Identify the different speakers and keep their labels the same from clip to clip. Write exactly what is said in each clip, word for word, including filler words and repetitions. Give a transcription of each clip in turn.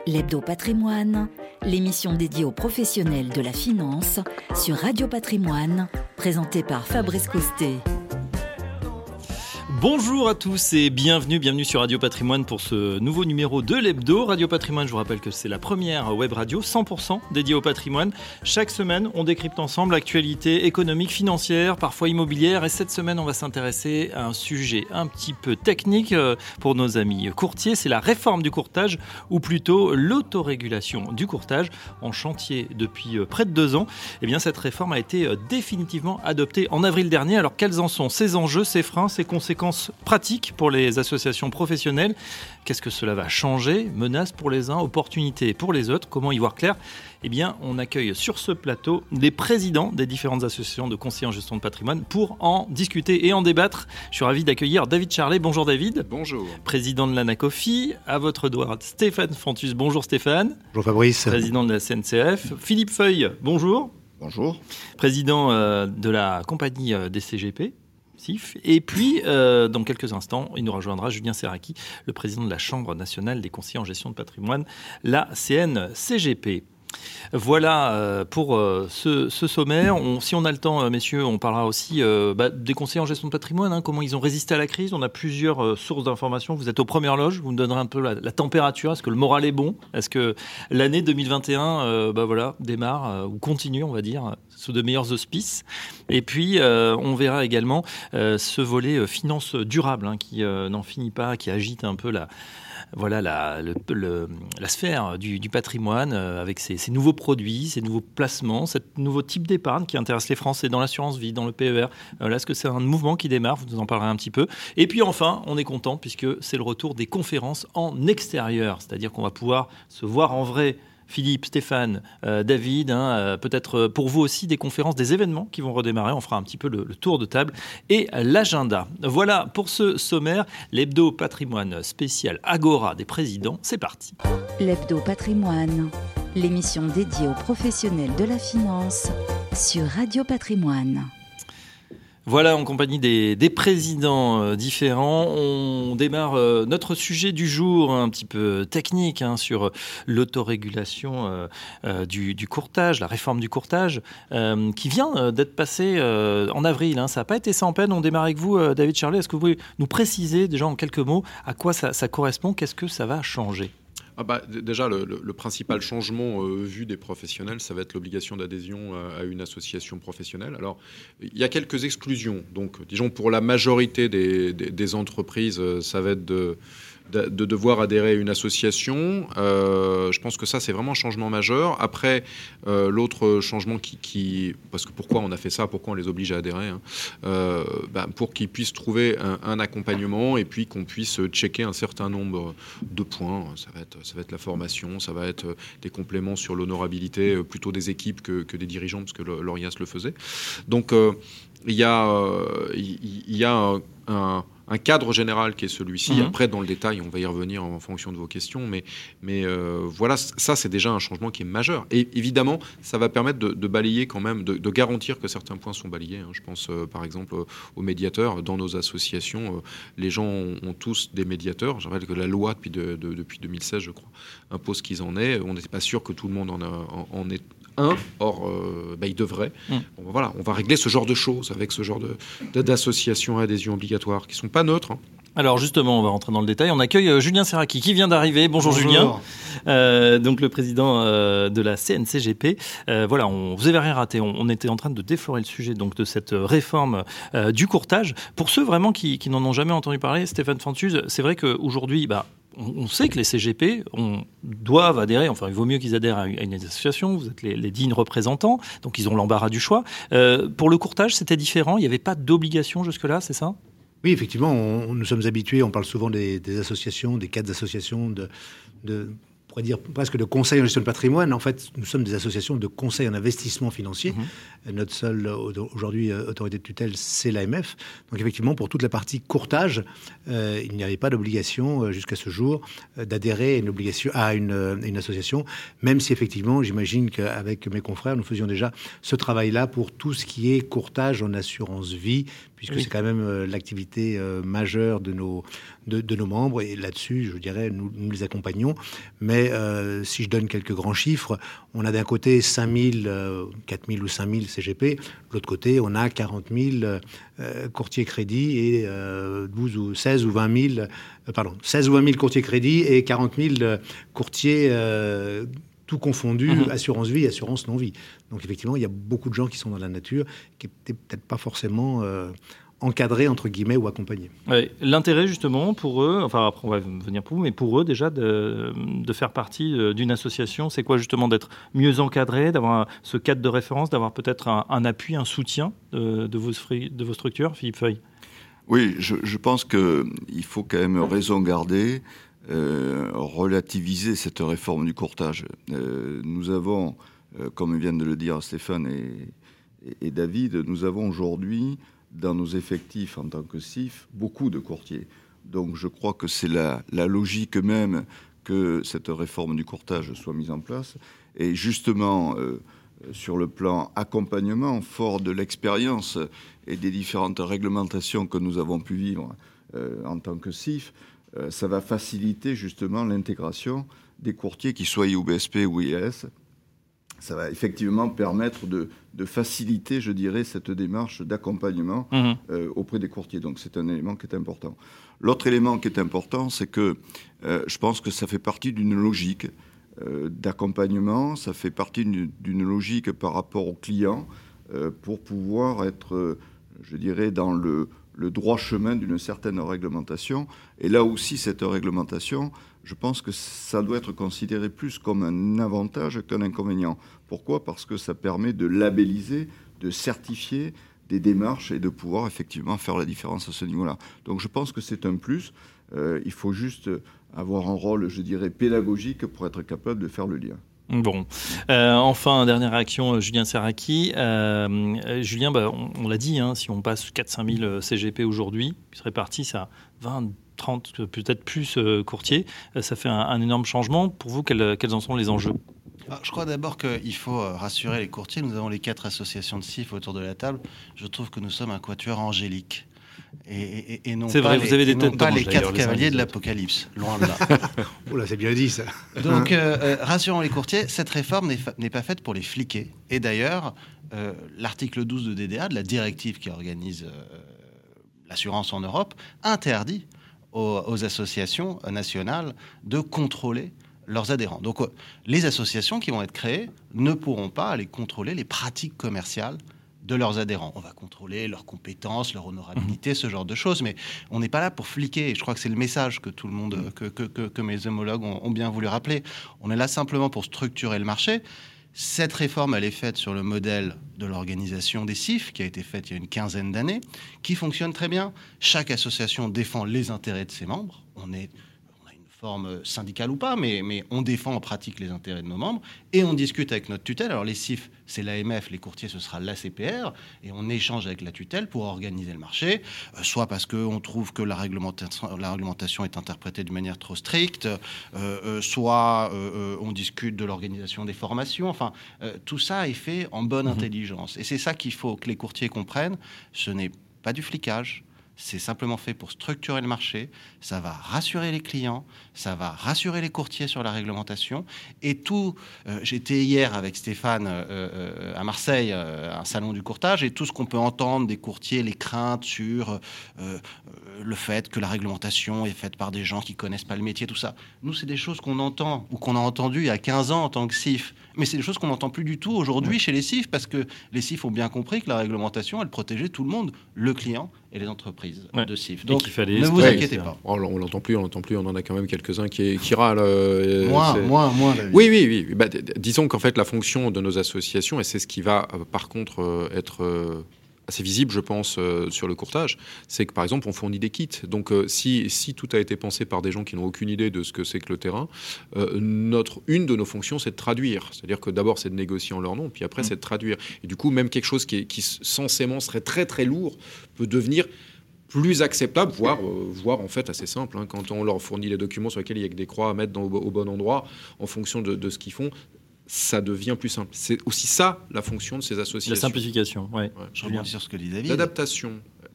Speaker 1: L'Hebdo Patrimoine, l'émission dédiée aux professionnels de la finance sur Radio Patrimoine, présentée par Fabrice Coustet.
Speaker 2: Bonjour à tous et bienvenue, bienvenue sur Radio Patrimoine pour ce nouveau numéro de l'Hebdo. Radio Patrimoine, je vous rappelle que c'est la première web radio cent pour cent dédiée au patrimoine. Chaque semaine, on décrypte ensemble l'actualité économique, financière, parfois immobilière. Et cette semaine, on va s'intéresser à un sujet un petit peu technique pour nos amis courtiers. C'est la réforme du courtage, ou plutôt l'autorégulation du courtage, en chantier depuis près de deux ans. Eh bien, cette réforme a été définitivement adoptée en avril dernier. Alors, quels en sont ses enjeux, ses freins, ses conséquences pratiques pour les associations professionnelles? Qu'est-ce que cela va changer? Menaces pour les uns, opportunités pour les autres. Comment y voir clair? Eh bien, on accueille sur ce plateau les présidents des différentes associations de conseillers en gestion de patrimoine pour en discuter et en débattre. Je suis ravi d'accueillir David Charlet. Bonjour David.
Speaker 3: Bonjour.
Speaker 2: Président de l'Anacofi. À votre droite, Stéphane Fontus. Bonjour Stéphane.
Speaker 4: Bonjour Fabrice.
Speaker 2: Président de la C N C F. Philippe Feuille. Bonjour.
Speaker 3: Bonjour.
Speaker 2: Président euh, de la compagnie euh, des C G P. Et puis, euh, dans quelques instants, il nous rejoindra Julien Serraki, le président de la Chambre nationale des conseillers en gestion de patrimoine, la C N C G P. Voilà euh, pour euh, ce, ce sommaire. On, si on a le temps, euh, messieurs, on parlera aussi euh, bah, des conseillers en gestion de patrimoine, hein, comment ils ont résisté à la crise. On a plusieurs euh, sources d'informations. Vous êtes aux premières loges, vous me donnerez un peu la, la température. Est-ce que le moral est bon? Est-ce que l'année deux mille vingt et un euh, bah, voilà, démarre euh, ou continue, on va dire, sous de meilleurs auspices? Et puis, euh, on verra également euh, ce volet euh, finance durable hein, qui euh, n'en finit pas, qui agite un peu la... Voilà la, le, le, la sphère du, du patrimoine euh, avec ces, ces nouveaux produits, ces nouveaux placements, ce nouveau type d'épargne qui intéresse les Français dans l'assurance vie, dans le P E R. Euh, là, est-ce que c'est un mouvement qui démarre? Vous nous en parlerez un petit peu. Et puis enfin, on est content puisque c'est le retour des conférences en extérieur, c'est-à-dire qu'on va pouvoir se voir en vrai. Philippe, Stéphane, euh, David, hein, euh, peut-être pour vous aussi des conférences, des événements qui vont redémarrer. On fera un petit peu le, le tour de table et l'agenda. Voilà pour ce sommaire, l'Hebdo Patrimoine spécial Agora des présidents. C'est parti.
Speaker 1: L'Hebdo Patrimoine, l'émission dédiée aux professionnels de la finance sur Radio Patrimoine.
Speaker 2: Voilà, en compagnie des, des présidents euh, différents, on démarre euh, notre sujet du jour, un petit peu technique, hein, sur l'autorégulation euh, euh, du, du courtage, la réforme du courtage, euh, qui vient euh, d'être passée euh, en avril. Hein. Ça n'a pas été sans peine. On démarre avec vous, euh, David Charlet. Est-ce que vous pouvez nous préciser déjà en quelques mots à quoi ça, ça correspond? Qu'est-ce que ça va changer?
Speaker 3: Ah bah, d- déjà, le, le, le principal changement euh, vu des professionnels, ça va être l'obligation d'adhésion à, à une association professionnelle. Alors, il y a quelques exclusions. Donc, disons, pour la majorité des, des, des entreprises, euh, ça va être de... de devoir adhérer à une association. Euh, je pense que ça, c'est vraiment un changement majeur. Après, euh, l'autre changement qui, qui... Parce que pourquoi on a fait ça? Pourquoi on les oblige à adhérer hein euh, ben, pour qu'ils puissent trouver un, un accompagnement et puis qu'on puisse checker un certain nombre de points. Ça va être, ça va être la formation, ça va être des compléments sur l'honorabilité, plutôt des équipes que, que des dirigeants, parce que l'Orias le faisait. Donc, euh, il y a, euh, il y a un... un un cadre général qui est celui-ci. Mmh. Après, dans le détail, on va y revenir en fonction de vos questions. Mais, mais euh, voilà, ça, c'est déjà un changement qui est majeur. Et évidemment, ça va permettre de, de balayer quand même, de, de garantir que certains points sont balayés. Hein. Je pense, euh, par exemple, aux médiateurs. Dans nos associations, euh, les gens ont, ont tous des médiateurs. Je rappelle que la loi, depuis, de, de, depuis deux mille seize, je crois, impose qu'ils en aient. On n'est pas sûr que tout le monde en, a, en, en ait un. Or, euh, bah, il devrait. Mmh. Bon, voilà, on va régler ce genre de choses avec ce genre de, de, d'associations à adhésion obligatoire qui ne sont pas neutres. Hein.
Speaker 2: Alors justement, on va rentrer dans le détail. On accueille euh, Julien Serraki qui vient d'arriver. Bonjour, Bonjour. Julien, euh, donc le président euh, de la C N C G P. Euh, voilà, on, vous avez rien raté. On, on était en train de déflorer le sujet donc de cette réforme euh, du courtage. Pour ceux vraiment qui, qui n'en ont jamais entendu parler, Stéphane Fontus, c'est vrai qu'aujourd'hui, bah, on sait que les C G P on, doivent adhérer, enfin il vaut mieux qu'ils adhèrent à une association, vous êtes les, les dignes représentants, donc ils ont l'embarras du choix. Euh, pour le courtage, c'était différent, il n'y avait pas d'obligation jusque-là, c'est ça ?
Speaker 4: Oui, effectivement, on, nous sommes habitués, on parle souvent des, des associations, des cadres d'associations, de... de on pourrait dire presque de conseil en gestion de patrimoine. En fait, nous sommes des associations de conseil en investissement financier. Mmh. Notre seule, aujourd'hui, autorité de tutelle, c'est l'A M F. Donc, effectivement, pour toute la partie courtage, euh, il n'y avait pas d'obligation, euh, jusqu'à ce jour, euh, d'adhérer à une, obligation, à une, euh, une association, même si, effectivement, j'imagine qu'avec mes confrères, nous faisions déjà ce travail-là pour tout ce qui est courtage en assurance vie, puisque
Speaker 2: oui.
Speaker 4: c'est quand même euh, l'activité euh, majeure de nos, de, de nos membres. Et là-dessus, je dirais, nous, nous les accompagnons. Mais euh, si je donne quelques grands chiffres, on a d'un côté cinq mille, euh, quatre mille ou cinq mille C G P. De l'autre côté, on a quarante mille euh, courtiers crédits et euh, douze ou seize ou vingt mille, euh, pardon, seize ou vingt mille courtiers crédits et quarante mille euh, courtiers euh, tout confondu, mmh. assurance vie, assurance non-vie. Donc effectivement, il y a beaucoup de gens qui sont dans la nature, qui n'étaient peut-être pas forcément euh, encadrés, entre guillemets, ou accompagnés.
Speaker 2: Ouais, l'intérêt justement pour eux, enfin après on va venir pour vous, mais pour eux déjà de, de faire partie d'une association, c'est quoi justement d'être mieux encadré, d'avoir ce cadre de référence, d'avoir peut-être un, un appui, un soutien de, de, vos, de vos structures, Philippe Feuille?
Speaker 5: Oui, je, je pense qu'il faut quand même raison garder. Euh, relativiser cette réforme du courtage. Euh, nous avons, euh, comme viennent de le dire Stéphane et, et, et David, nous avons aujourd'hui dans nos effectifs en tant que C I F beaucoup de courtiers. Donc je crois que c'est la, la logique même que cette réforme du courtage soit mise en place. Et justement, euh, sur le plan accompagnement, fort de l'expérience et des différentes réglementations que nous avons pu vivre euh, en tant que C I F, Euh, ça va faciliter justement l'intégration des courtiers, qu'ils soient I O B S P ou I A S. Ça va effectivement permettre de, de faciliter, je dirais, cette démarche d'accompagnement mmh. euh, auprès des courtiers. Donc c'est un élément qui est important. L'autre élément qui est important, c'est que euh, je pense que ça fait partie d'une logique euh, d'accompagnement, ça fait partie d'une, d'une logique par rapport aux clients euh, pour pouvoir être, euh, je dirais, dans le... le droit chemin d'une certaine réglementation. Et là aussi, cette réglementation, je pense que ça doit être considéré plus comme un avantage qu'un inconvénient. Pourquoi ? Parce que ça permet de labelliser, de certifier des démarches et de pouvoir effectivement faire la différence à ce niveau-là. Donc je pense que c'est un plus. Euh, il faut juste avoir un rôle, je dirais, pédagogique pour être capable de faire le lien.
Speaker 2: Bon. Euh, enfin, dernière réaction, Julien Serracchi. Euh, Julien, bah, on, on l'a dit, hein, si on passe quatre à cinq mille C G P aujourd'hui, qui serait parti à vingt, trente, peut-être plus euh, courtiers, euh, ça fait un, un énorme changement. Pour vous, quels, quels en sont les enjeux ?
Speaker 6: Alors, je crois d'abord qu'il faut rassurer les courtiers. Nous avons les quatre associations de C I F autour de la table. Je trouve que nous sommes un quatuor angélique. Et, et, et non
Speaker 2: c'est
Speaker 6: pas
Speaker 2: vrai,
Speaker 6: les,
Speaker 2: vous avez des
Speaker 6: non
Speaker 2: têtes
Speaker 6: pas
Speaker 2: d'ange,
Speaker 6: les quatre cavaliers de l'Apocalypse, loin de là.
Speaker 4: Oh là, c'est bien dit ça.
Speaker 6: Donc, euh, rassurons les courtiers, cette réforme n'est, fa- n'est pas faite pour les fliquer. Et d'ailleurs, euh, l'article douze de D D A, de la directive qui organise euh, l'assurance en Europe, interdit aux, aux associations nationales de contrôler leurs adhérents. Donc, euh, les associations qui vont être créées ne pourront pas aller contrôler les pratiques commerciales de leurs adhérents. On va contrôler leurs compétences, leur honorabilité, ce genre de choses, mais on n'est pas là pour fliquer. Et je crois que c'est le message que tout le monde, que, que, que, que mes homologues ont, ont bien voulu rappeler. On est là simplement pour structurer le marché. Cette réforme, elle est faite sur le modèle de l'organisation des C I F, qui a été faite il y a une quinzaine d'années, qui fonctionne très bien. Chaque association défend les intérêts de ses membres. On est forme syndicale ou pas, mais, mais on défend en pratique les intérêts de nos membres et on discute avec notre tutelle. Alors les C I F, c'est l'A M F, les courtiers, ce sera l'A C P R et on échange avec la tutelle pour organiser le marché, euh, soit parce qu'on trouve que la réglementation, la réglementation est interprétée de manière trop stricte, euh, euh, soit euh, on discute de l'organisation des formations. Enfin, euh, tout ça est fait en bonne mmh. intelligence. Et c'est ça qu'il faut que les courtiers comprennent. Ce n'est pas du flicage. C'est simplement fait pour structurer le marché. Ça va rassurer les clients, ça va rassurer les courtiers sur la réglementation. Et tout, euh, j'étais hier avec Stéphane euh, euh, à Marseille, euh, un salon du courtage, et tout ce qu'on peut entendre des courtiers, les craintes sur euh, euh, le fait que la réglementation est faite par des gens qui connaissent pas le métier, tout ça. Nous, c'est des choses qu'on entend ou qu'on a entendues il y a quinze ans en tant que C I F. Mais c'est des choses qu'on n'entend plus du tout aujourd'hui chez les C I F, parce que les C I F ont bien compris que la réglementation, elle protégeait tout le monde, le client et les entreprises ouais. de C I F. Donc, ne vous ouais, inquiétez pas.
Speaker 3: On, on l'entend plus, on l'entend plus. On en a quand même quelques-uns qui, qui râlent. Euh,
Speaker 6: moins, moins, moins.
Speaker 3: Oui, oui, oui. Bah, d- disons qu'en fait, la fonction de nos associations, et c'est ce qui va, euh, par contre, euh, être euh, assez visible, je pense, euh, sur le courtage, c'est que, par exemple, on fournit des kits. Donc, euh, si, si tout a été pensé par des gens qui n'ont aucune idée de ce que c'est que le terrain, euh, notre, une de nos fonctions, c'est de traduire. C'est-à-dire que d'abord, c'est de négocier en leur nom, puis après, mmh. c'est de traduire. Et du coup, même quelque chose qui, est, qui censément serait très, très lourd peut devenir plus acceptable, voire, euh, voire en fait assez simple. Hein, quand on leur fournit les documents sur lesquels il y a que des croix à mettre dans, au, au bon endroit, en fonction de, de ce qu'ils font, ça devient plus simple. C'est aussi ça, la fonction de ces associations.
Speaker 2: La simplification, oui. Ouais.
Speaker 6: Je rebondis sur ce que dit David.
Speaker 3: L'adaptation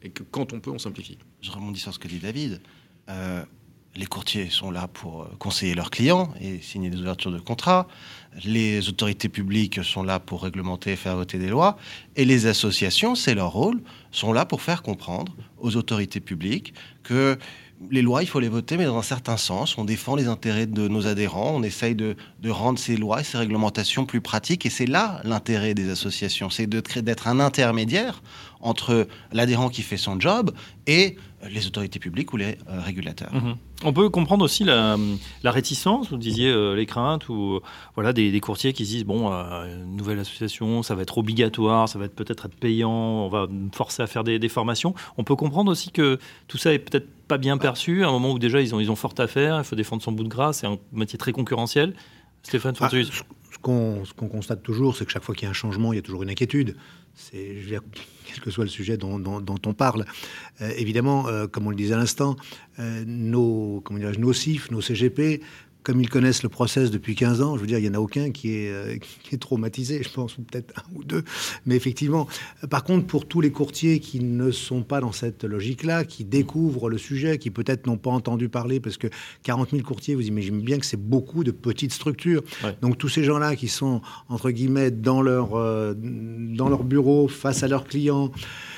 Speaker 3: et que quand on peut, on simplifie.
Speaker 6: Je rebondis sur ce que dit David. Euh, les courtiers sont là pour conseiller leurs clients et signer des ouvertures de contrats. Les autorités publiques sont là pour réglementer et faire voter des lois. Et les associations, c'est leur rôle, sont là pour faire comprendre aux autorités publiques que les lois, il faut les voter, mais dans un certain sens. On défend les intérêts de nos adhérents. On essaye de, de rendre ces lois et ces réglementations plus pratiques. Et c'est là l'intérêt des associations. C'est de créer, d'être un intermédiaire entre l'adhérent qui fait son job et les autorités publiques ou les euh, régulateurs.
Speaker 2: Mmh. On peut comprendre aussi la, la réticence, vous disiez euh, les craintes, ou voilà, des, des courtiers qui se disent bon, euh, une nouvelle association, ça va être obligatoire, ça va être peut-être être payant, on va me forcer à faire des, des formations. On peut comprendre aussi que tout ça est peut-être pas bien perçu, à un moment où déjà ils ont, ils ont fort à faire, il faut défendre son bout de gras, c'est un métier très concurrentiel. Stéphane Fontuis.
Speaker 4: Ah, ce, qu'on, ce qu'on constate toujours, c'est que chaque fois qu'il y a un changement, il y a toujours une inquiétude. C'est, je veux dire, quel que soit le sujet dont, dont, dont on parle. Euh, évidemment, euh, comme on le disait à l'instant, euh, nos, comment dirais-je, nos C I F, nos C G P, comme ils connaissent le process depuis quinze ans, je veux dire, il n'y en a aucun qui est, euh, qui est traumatisé, je pense, ou peut-être un ou deux. Mais effectivement, par contre, pour tous les courtiers qui ne sont pas dans cette logique-là, qui découvrent le sujet, qui peut-être n'ont pas entendu parler, parce que quarante mille courtiers, vous imaginez bien que c'est beaucoup de petites structures. Ouais. Donc tous ces gens-là qui sont, entre guillemets, dans leur, euh, dans leur bureau, face à leurs clients,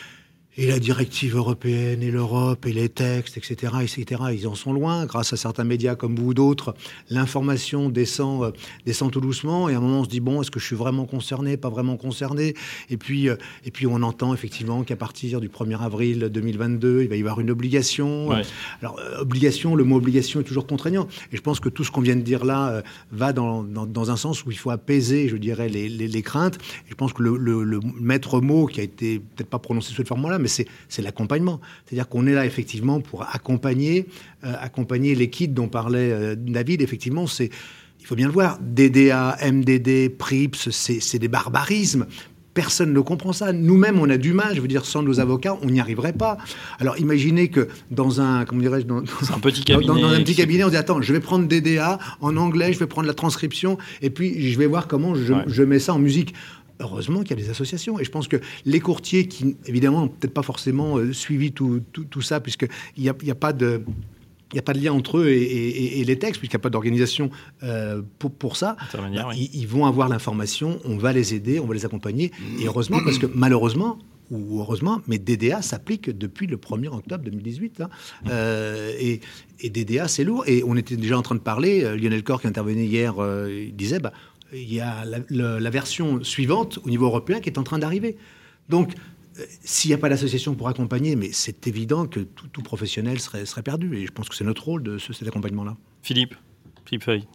Speaker 4: et la directive européenne, et l'Europe, et les textes, et cetera, et cetera, ils en sont loin. Grâce à certains médias comme vous ou d'autres, l'information descend, euh, descend tout doucement. Et à un moment, on se dit, bon, est-ce que je suis vraiment concerné, pas vraiment concerné ? Et puis, euh, et puis on entend effectivement qu'à partir du premier avril deux mille vingt-deux, il va y avoir une obligation. Ouais. Alors, euh, obligation, le mot obligation est toujours contraignant. Et je pense que tout ce qu'on vient de dire là euh, va dans, dans, dans un sens où il faut apaiser, je dirais, les, les, les craintes. Et je pense que le, le, le maître mot, qui a été peut-être pas prononcé sous cette forme-là, mais c'est, c'est l'accompagnement. C'est-à-dire qu'on est là effectivement pour accompagner, euh, accompagner les kits dont parlait euh, David. Effectivement, c'est, il faut bien le voir, D D A, M D D, P R I P S, c'est, c'est des barbarismes. Personne ne comprend ça. Nous-mêmes, on a du mal. Je veux dire, sans nos avocats, on n'y arriverait pas. Alors, imaginez que dans un, comment dirais-je, dans, dans,
Speaker 2: un petit cabinet,
Speaker 4: dans, dans un petit cabinet, on dit attends, je vais prendre D D A en anglais, je vais prendre la transcription, et puis je vais voir comment je, ouais. je mets ça en musique. Heureusement qu'il y a des associations. Et je pense que les courtiers qui, évidemment, n'ont peut-être pas forcément euh, suivi tout, tout, tout ça, puisqu'il n'y a, y a pas de... Il n'y a pas de lien entre eux et, et, et les textes, puisqu'il n'y a pas d'organisation euh, pour, pour ça. Bah, oui. ils, ils vont avoir l'information, on va les aider, on va les accompagner. Et heureusement, parce que malheureusement, ou heureusement, mais D D A s'applique depuis le premier octobre deux mille dix-huit. Hein. Euh, et, et D D A, c'est lourd. Et on était déjà en train de parler, euh, Lionel Corr, qui intervenait hier, euh, il disait, bah, il y a la, la, la version suivante au niveau européen qui est en train d'arriver. Donc, s'il n'y a pas d'association pour accompagner, mais c'est évident que tout, tout professionnel serait, serait perdu. Et je pense que c'est notre rôle de ce, cet accompagnement-là.
Speaker 2: Philippe, Philippe Feuille.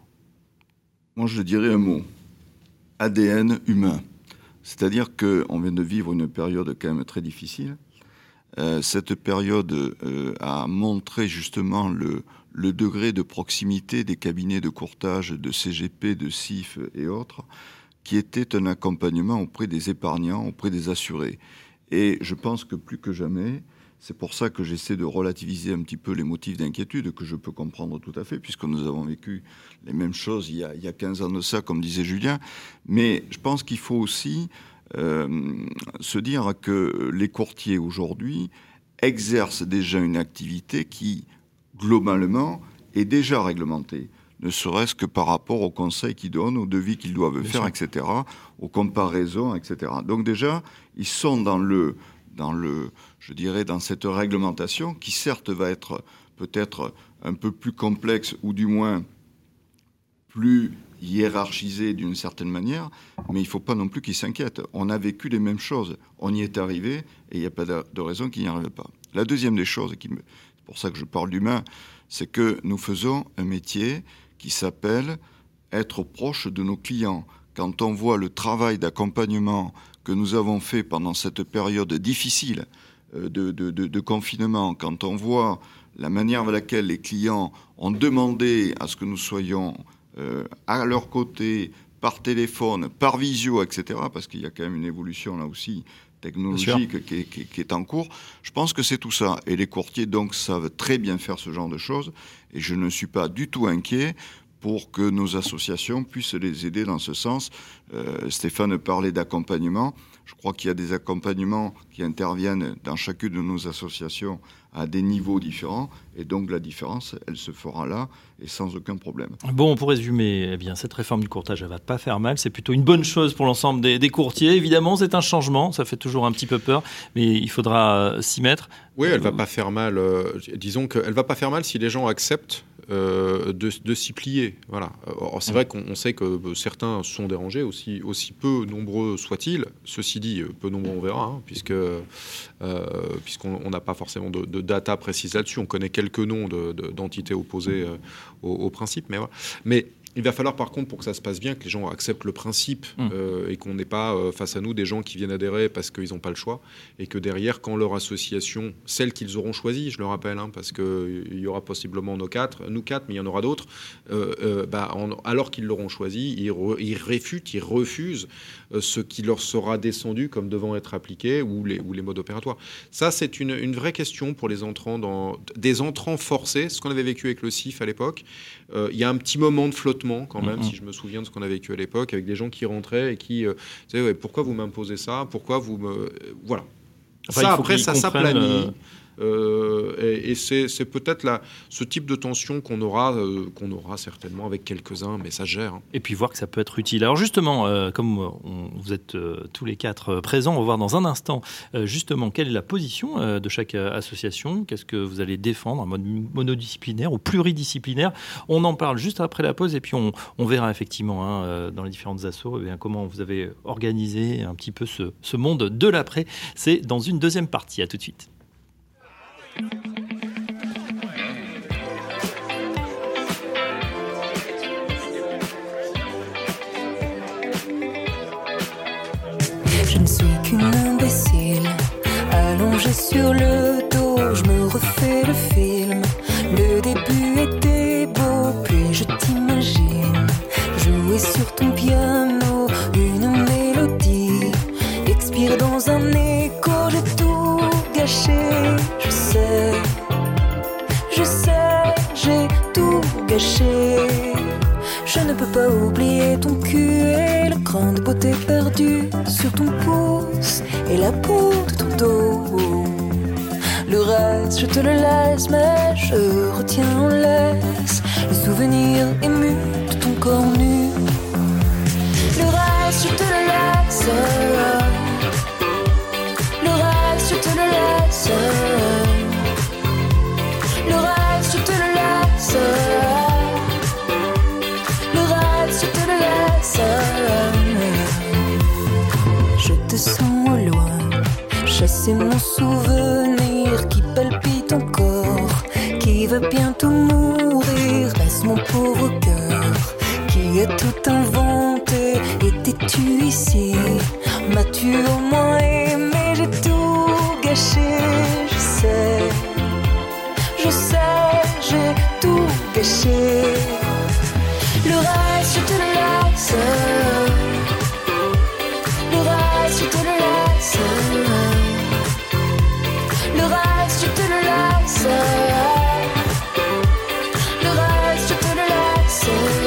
Speaker 5: Moi, je dirais un mot. A D N humain. C'est-à-dire qu'on vient de vivre une période quand même très difficile. Euh, cette période euh, a montré justement le, le degré de proximité des cabinets de courtage, de C G P, de C I F et autres, qui était un accompagnement auprès des épargnants, auprès des assurés. Et je pense que plus que jamais, c'est pour ça que j'essaie de relativiser un petit peu les motifs d'inquiétude, que je peux comprendre tout à fait, puisque nous avons vécu les mêmes choses il y a, il y a quinze ans de ça, comme disait Julien. Mais je pense qu'il faut aussi euh, se dire que les courtiers aujourd'hui exercent déjà une activité qui, globalement, est déjà réglementée. Ne serait-ce que par rapport aux conseils qu'ils donnent, aux devis qu'ils doivent Bien faire, sûr. et cetera, aux comparaisons, et cetera. Donc déjà, ils sont dans le, dans le, je dirais, dans cette réglementation qui certes va être peut-être un peu plus complexe ou du moins plus hiérarchisée d'une certaine manière, mais il ne faut pas non plus qu'ils s'inquiètent. On a vécu les mêmes choses, on y est arrivé et il n'y a pas de raison qu'il n'y arrive pas. La deuxième des choses, et qui me, c'est pour ça que je parle d'humain, c'est que nous faisons un métier qui s'appelle être proche de nos clients. Quand on voit le travail d'accompagnement que nous avons fait pendant cette période difficile de, de, de, de confinement, quand on voit la manière avec laquelle les clients ont demandé à ce que nous soyons euh, à leur côté, par téléphone, par visio, et cetera, parce qu'il y a quand même une évolution là aussi technologique qui est, qui, qui est en cours, je pense que c'est tout ça. Et les courtiers, donc, savent très bien faire ce genre de choses. Et je ne suis pas du tout inquiet pour que nos associations puissent les aider dans ce sens. Euh, Stéphane parlait d'accompagnement. Je crois qu'il y a des accompagnements qui interviennent dans chacune de nos associations à des niveaux différents. Et donc, la différence, elle se fera là et sans aucun problème.
Speaker 2: Bon, pour résumer, eh bien, cette réforme du courtage, elle ne va pas faire mal. C'est plutôt une bonne chose pour l'ensemble des, des courtiers. Évidemment, c'est un changement. Ça fait toujours un petit peu peur, mais il faudra euh, s'y mettre.
Speaker 3: Oui, elle ne va pas faire mal. Euh, disons qu'elle ne va pas faire mal si les gens acceptent Euh, de, de s'y plier. Voilà. Alors, c'est vrai qu'on on sait que certains sont dérangés, aussi, aussi peu nombreux soient-ils. Ceci dit, peu nombreux on verra, hein, puisque, euh, puisqu'on n'a pas forcément de, de data précise là-dessus. On connaît quelques noms de, de, d'entités opposées euh, au, au principe. Mais, voilà. mais il va falloir par contre, pour que ça se passe bien, que les gens acceptent le principe mmh. euh, et qu'on n'ait pas euh, face à nous des gens qui viennent adhérer parce qu'ils n'ont pas le choix, et que derrière, quand leur association, celle qu'ils auront choisie, je le rappelle, hein, parce qu'il y aura possiblement nos quatre, nous quatre, mais il y en aura d'autres, euh, euh, bah, en, alors qu'ils l'auront choisi, ils, re, ils réfutent, ils refusent euh, ce qui leur sera descendu comme devant être appliqué, ou les, ou les modes opératoires. Ça, c'est une, une vraie question pour les entrants, dans, des entrants forcés, ce qu'on avait vécu avec le C I F à l'époque. Euh, il y a un petit moment de flottement quand même, mmh. si je me souviens de ce qu'on a vécu à l'époque, avec des gens qui rentraient et qui euh, disaient ouais, pourquoi vous m'imposez ça, pourquoi vous me... Euh, voilà. Enfin, ça, après, ça s'aplanit. Euh... Euh, et et c'est, c'est peut-être la, ce type de tension qu'on aura, euh, qu'on aura certainement avec quelques-uns, mais ça gère. Hein.
Speaker 2: Et puis voir que ça peut être utile. Alors justement, euh, comme on, vous êtes euh, tous les quatre euh, présents, on va voir dans un instant euh, justement quelle est la position euh, de chaque euh, association, qu'est-ce que vous allez défendre, en mode monodisciplinaire ou pluridisciplinaire. On en parle juste après la pause et puis on, on verra effectivement hein, euh, dans les différentes assos eh bien, comment vous avez organisé un petit peu ce, ce monde de l'après. C'est dans une deuxième partie. À tout de suite.
Speaker 7: Je ne suis qu'une imbécile, allongée sur le dos, je me refais le film. Le début était beau, puis je t'imagine jouer sur ton piano une mélodie, expire dans un écho, j'ai tout gâché. Je sais, je sais, j'ai tout gâché. Je ne peux pas oublier ton cul et le grain de beauté perdu sur ton pouce et la peau de ton dos. Le reste, je te le laisse, mais je retiens en laisse le souvenir ému de ton corps nu. Le reste, je te le laisse. Le reste, je te le laisse. Le reste, je te le laisse. Le reste, je te le laisse. Je te sens au loin, chasser mon souvenir qui palpite encore, qui va bientôt mourir. Laisse mon pauvre cœur qui a tout inventé. Étais-tu ici? M'as-tu au moins aimé? J'ai tout gâché, je sais, je sais, j'ai tout gâché. Le reste, je te le laisse. Le reste, je te le laisse. Le reste, je te le laisse. Le reste, je te le laisse.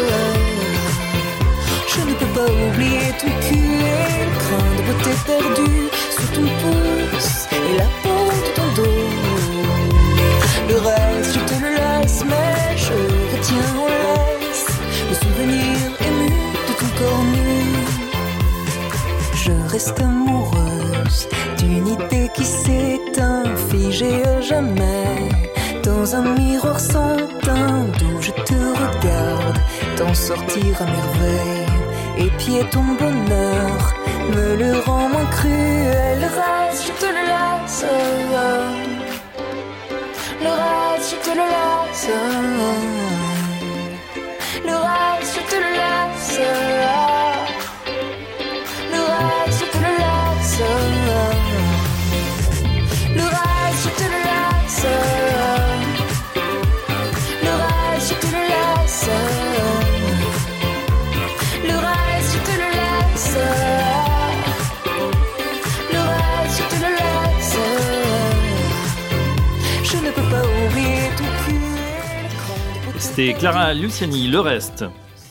Speaker 7: Je ne peux pas oublier ton cul et le grain de beauté perdu sur ton pouce et la peau de ton dos. Le reste, je te le laisse, mais je retiens en laisse le souvenir ému de ton corps nu. Je reste amoureuse d'une idée qui s'éteint, figée à jamais dans un miroir sans teint, d'où je te regarde t'en sortir à merveille. Épier ton bonheur me le rend moins cruel. Le reste, je te le laisse. Le reste, je te le laisse. Le reste, je te le laisse. Le reste, je te le laisse. Le reste, je te le laisse. Le reste, je te le laisse. Le reste, je te le laisse. Le reste, je te le laisse. Je ne peux pas oublier ton cul.
Speaker 2: C'était Clara Luciani, Le Reste.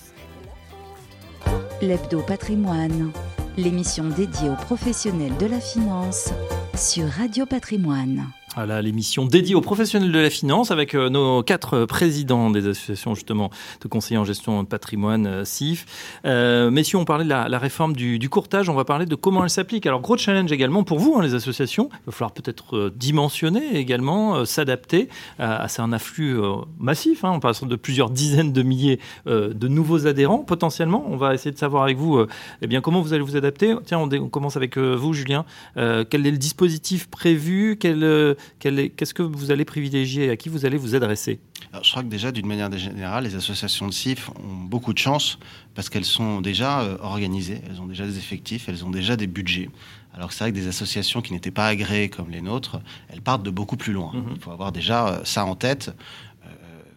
Speaker 1: L'Hebdo Patrimoine, l'émission dédiée aux professionnels de la finance sur Radio Patrimoine.
Speaker 2: Voilà, l'émission dédiée aux professionnels de la finance avec euh, nos quatre présidents des associations justement de conseillers en gestion de patrimoine, euh, S I F. Euh, messieurs, on parlait de la, la réforme du, du courtage, on va parler de comment elle s'applique. Alors, gros challenge également pour vous, hein, les associations. Il va falloir peut-être euh, dimensionner également, euh, s'adapter à, à c'est un afflux euh, massif. Hein, on parle de plusieurs dizaines de milliers euh, de nouveaux adhérents potentiellement. On va essayer de savoir avec vous euh, eh bien, comment vous allez vous adapter. Tiens, on, dé- on commence avec euh, vous, Julien. Euh, quel est le dispositif prévu ? Quel... Euh, Qu'est-ce que vous allez privilégier ? À qui vous allez vous adresser ?
Speaker 6: Alors, je crois que déjà, d'une manière générale, les associations de S I F ont beaucoup de chance parce qu'elles sont déjà euh, organisées, elles ont déjà des effectifs, elles ont déjà des budgets. Alors que c'est vrai que des associations qui n'étaient pas agréées comme les nôtres, elles partent de beaucoup plus loin. Mm-hmm. Il faut avoir déjà euh, ça en tête, euh,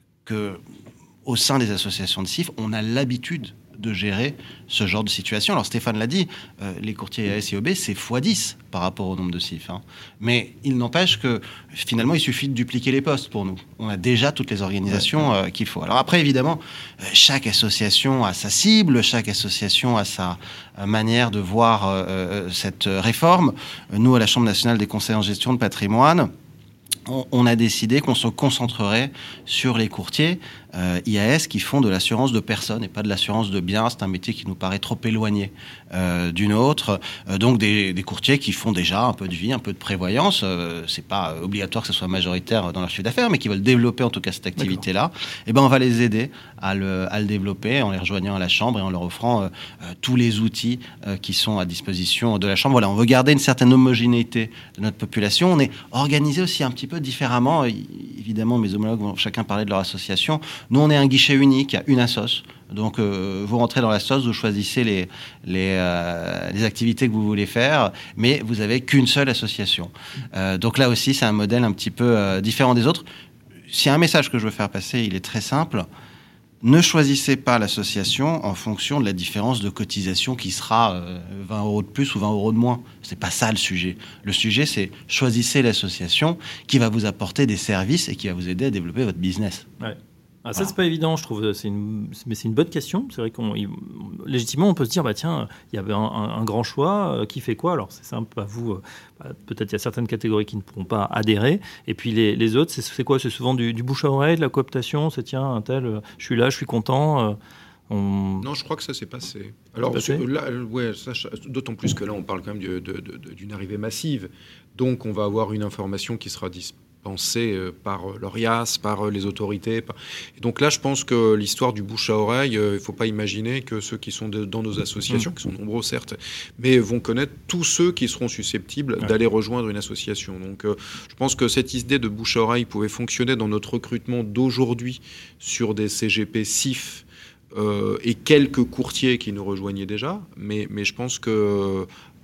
Speaker 6: que au sein des associations de S I F, on a l'habitude de gérer ce genre de situation. Alors Stéphane l'a dit, euh, les courtiers A S I O B, c'est fois dix par rapport au nombre de S I F. Hein. Mais il n'empêche que finalement, il suffit de dupliquer les postes pour nous. On a déjà toutes les organisations euh, qu'il faut. Alors après, évidemment, euh, chaque association a sa cible, chaque association a sa euh, manière de voir euh, cette réforme. Nous, à la Chambre nationale des conseillers en gestion de patrimoine, on a décidé qu'on se concentrerait sur les courtiers euh, I A S qui font de l'assurance de personnes et pas de l'assurance de biens. C'est un métier qui nous paraît trop éloigné euh, d'une autre. Euh, donc des, des courtiers qui font déjà un peu de vie, un peu de prévoyance. Euh, c'est pas obligatoire que ce soit majoritaire dans leur chiffre d'affaires, mais qui veulent développer en tout cas cette activité-là. Et ben on va les aider à le, à le développer en les rejoignant à la Chambre et en leur offrant euh, euh, tous les outils euh, qui sont à disposition de la Chambre. Voilà, on veut garder une certaine homogénéité de notre population. On est organisé aussi un petit peu différemment. Évidemment, mes homologues vont chacun parler de leur association. Nous, on est un guichet unique, il y a une assoce. Donc, euh, vous rentrez dans l'assoce, vous choisissez les, les, euh, les activités que vous voulez faire, mais vous n'avez qu'une seule association. Euh, donc là aussi, c'est un modèle un petit peu euh, différent des autres. S'il y a un message que je veux faire passer, il est très simple. Ne choisissez pas l'association en fonction de la différence de cotisation qui sera euh, vingt euros de plus ou vingt euros de moins. C'est pas ça le sujet. Le sujet, c'est choisissez l'association qui va vous apporter des services et qui va vous aider à développer votre business.
Speaker 2: Ouais. Ah, ça, c'est pas évident, je trouve. C'est une, mais c'est une bonne question. C'est vrai qu'on, légitimement, on peut se dire, bah tiens, il y avait un, un, un grand choix. Euh, qui fait quoi ? Alors, c'est simple. À vous, euh, bah, peut-être il y a certaines catégories qui ne pourront pas adhérer. Et puis les, les autres, c'est, c'est quoi ? C'est souvent du, du bouche à oreille, de la cooptation. C'est tiens, un tel, euh, je suis là, je suis content. Euh, on...
Speaker 3: Non, je crois que ça s'est passé. Alors,
Speaker 2: passé
Speaker 3: là, ouais, ça, d'autant plus que là, on parle quand même de, de, de, d'une arrivée massive. Donc, on va avoir une information qui sera disponible pensée par l'O R I A S, par les autorités. Et donc là, je pense que l'histoire du bouche à oreille, il ne faut pas imaginer que ceux qui sont de, dans nos associations, mmh. qui sont nombreux certes, mais vont connaître tous ceux qui seront susceptibles ouais. d'aller rejoindre une association. Donc euh, je pense que cette idée de bouche à oreille pouvait fonctionner dans notre recrutement d'aujourd'hui sur des C G P S I F euh, et quelques courtiers qui nous rejoignaient déjà, mais, mais je pense que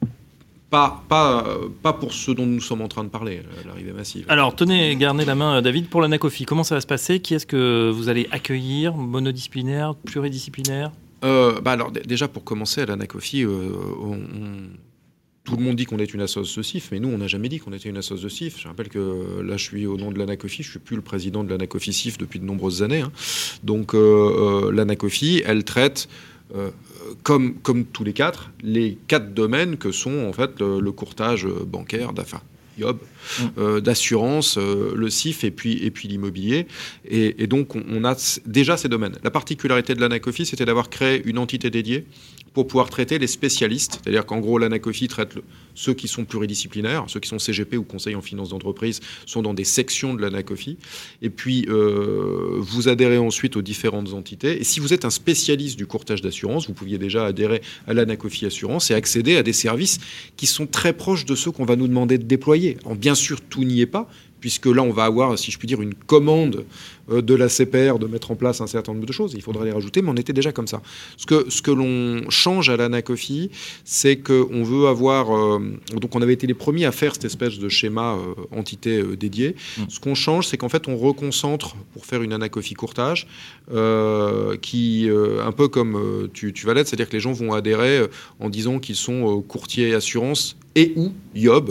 Speaker 3: Pas, pas, pas pour ce dont nous sommes en train de parler, l'arrivée massive.
Speaker 2: Alors, tenez, gardez la main, David, pour l'Anacofi. Comment ça va se passer ? Qui est-ce que vous allez accueillir ? Monodisciplinaire, pluridisciplinaire ? euh,
Speaker 3: bah alors, d- Déjà, pour commencer, à l'Anacofi, euh, on, on, tout le monde dit qu'on est une assoce de S I F, mais nous, on n'a jamais dit qu'on était une assoce de S I F. Je rappelle que là, je suis au nom de l'Anacofi, je ne suis plus le président de l'Anacofi S I F depuis de nombreuses années. Hein. Donc, euh, euh, l'Anacofi, elle traite... Euh, Comme, comme tous les quatre, les quatre domaines que sont en fait le, le courtage bancaire, d'affaires, I O B, mmh. euh, d'assurance, euh, le S I F et puis, et puis l'immobilier. Et, et donc, on, on a déjà ces domaines. La particularité de l'Anacofi, c'était d'avoir créé une entité dédiée pour pouvoir traiter les spécialistes. C'est-à-dire qu'en gros, l'Anacofi traite le, ceux qui sont pluridisciplinaires, ceux qui sont C G P ou conseils en finance d'entreprise sont dans des sections de l'Anacofi. Et puis, euh, vous adhérez ensuite aux différentes entités. Et si vous êtes un spécialiste du courtage d'assurance, vous pouviez déjà adhérer à l'Anacofi Assurance et accéder à des services qui sont très proches de ceux qu'on va nous demander de déployer. Alors, bien sûr, tout n'y est pas, puisque là, on va avoir, si je puis dire, une commande de la C P R de mettre en place un certain nombre de choses. Il faudra les rajouter, mais on était déjà comme ça. Ce que, ce que l'on change à l'Anacofi, c'est qu'on veut avoir... Euh, donc, on avait été les premiers à faire cette espèce de schéma euh, entité euh, dédiée. Mmh. Ce qu'on change, c'est qu'en fait, on reconcentre pour faire une Anacofi courtage, euh, qui, euh, un peu comme euh, tu, tu vas l'être, c'est-à-dire que les gens vont adhérer euh, en disant qu'ils sont euh, courtiers assurance et ou I O B.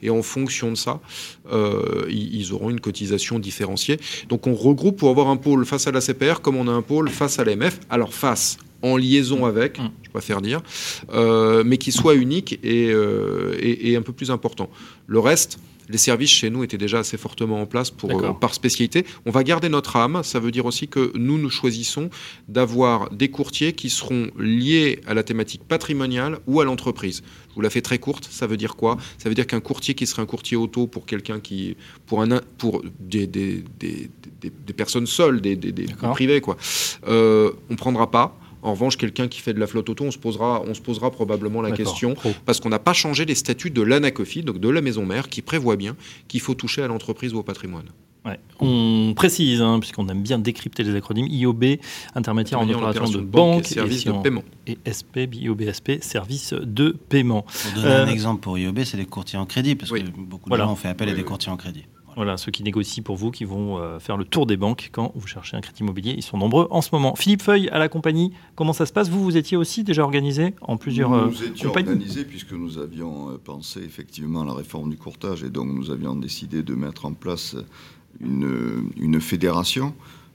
Speaker 3: et en fonction de ça, euh, ils auront une cotisation différenciée. Donc on regroupe pour avoir un pôle face à la C P R comme on a un pôle face à l'A M F. Alors face, en liaison avec, mmh. je préfère dire, euh, mais qui soit unique et, euh, et, et un peu plus important. Le reste, les services chez nous étaient déjà assez fortement en place pour, euh, par spécialité. On va garder notre âme. Ça veut dire aussi que nous, nous choisissons d'avoir des courtiers qui seront liés à la thématique patrimoniale ou à l'entreprise. Je vous la fais très courte. Ça veut dire quoi ? Ça veut dire qu'un courtier qui serait un courtier auto pour quelqu'un qui, pour un, pour des, des, des, des, des personnes seules, des, des, des privés, quoi. Euh, on prendra pas. En revanche, quelqu'un qui fait de la flotte auto, on se posera, on se posera probablement la D'accord. question, Pro. parce qu'on n'a pas changé les statuts de l'ANACOFI, donc de la maison mère, qui prévoit bien qu'il faut toucher à l'entreprise ou au patrimoine.
Speaker 2: Ouais. On précise, hein, puisqu'on aime bien décrypter les acronymes, I O B, intermédiaire en opération de, de banque,
Speaker 3: et services et de paiement.
Speaker 2: Et S P, I O B S P, service de paiement.
Speaker 6: Pour donner euh, un exemple pour I O B, c'est les courtiers en crédit, parce oui. que beaucoup de voilà. gens ont fait appel oui, à des oui. courtiers en crédit.
Speaker 2: Voilà, ceux qui négocient pour vous, qui vont euh, faire le tour des banques quand vous cherchez un crédit immobilier. Ils sont nombreux en ce moment. Philippe Feuille, à la compagnie, comment ça se passe ? Vous, vous étiez aussi déjà organisé en plusieurs
Speaker 5: nous,
Speaker 2: euh,
Speaker 5: nous étions
Speaker 2: compagnies
Speaker 5: organisés puisque nous avions euh, pensé effectivement à la réforme du courtage et donc nous avions décidé de mettre en place une, une fédération.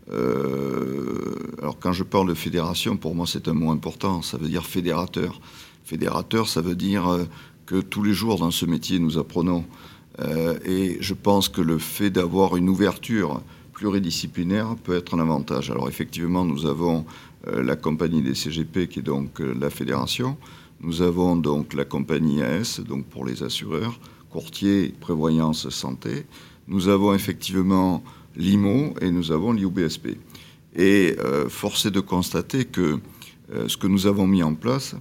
Speaker 5: Euh, alors quand je parle de fédération, pour moi c'est un mot important, ça veut dire fédérateur. Fédérateur, ça veut dire euh, que tous les jours dans ce métier nous apprenons. Euh, et je pense que le fait d'avoir une ouverture pluridisciplinaire peut être un avantage. Alors effectivement, nous avons euh, la compagnie des C G P qui est donc euh, la fédération. Nous avons donc la compagnie A S, donc pour les assureurs, courtier, prévoyance, santé. Nous avons effectivement l'I M O et nous avons l'I O B S P. Et euh, force est de constater que euh, ce que nous avons mis en place,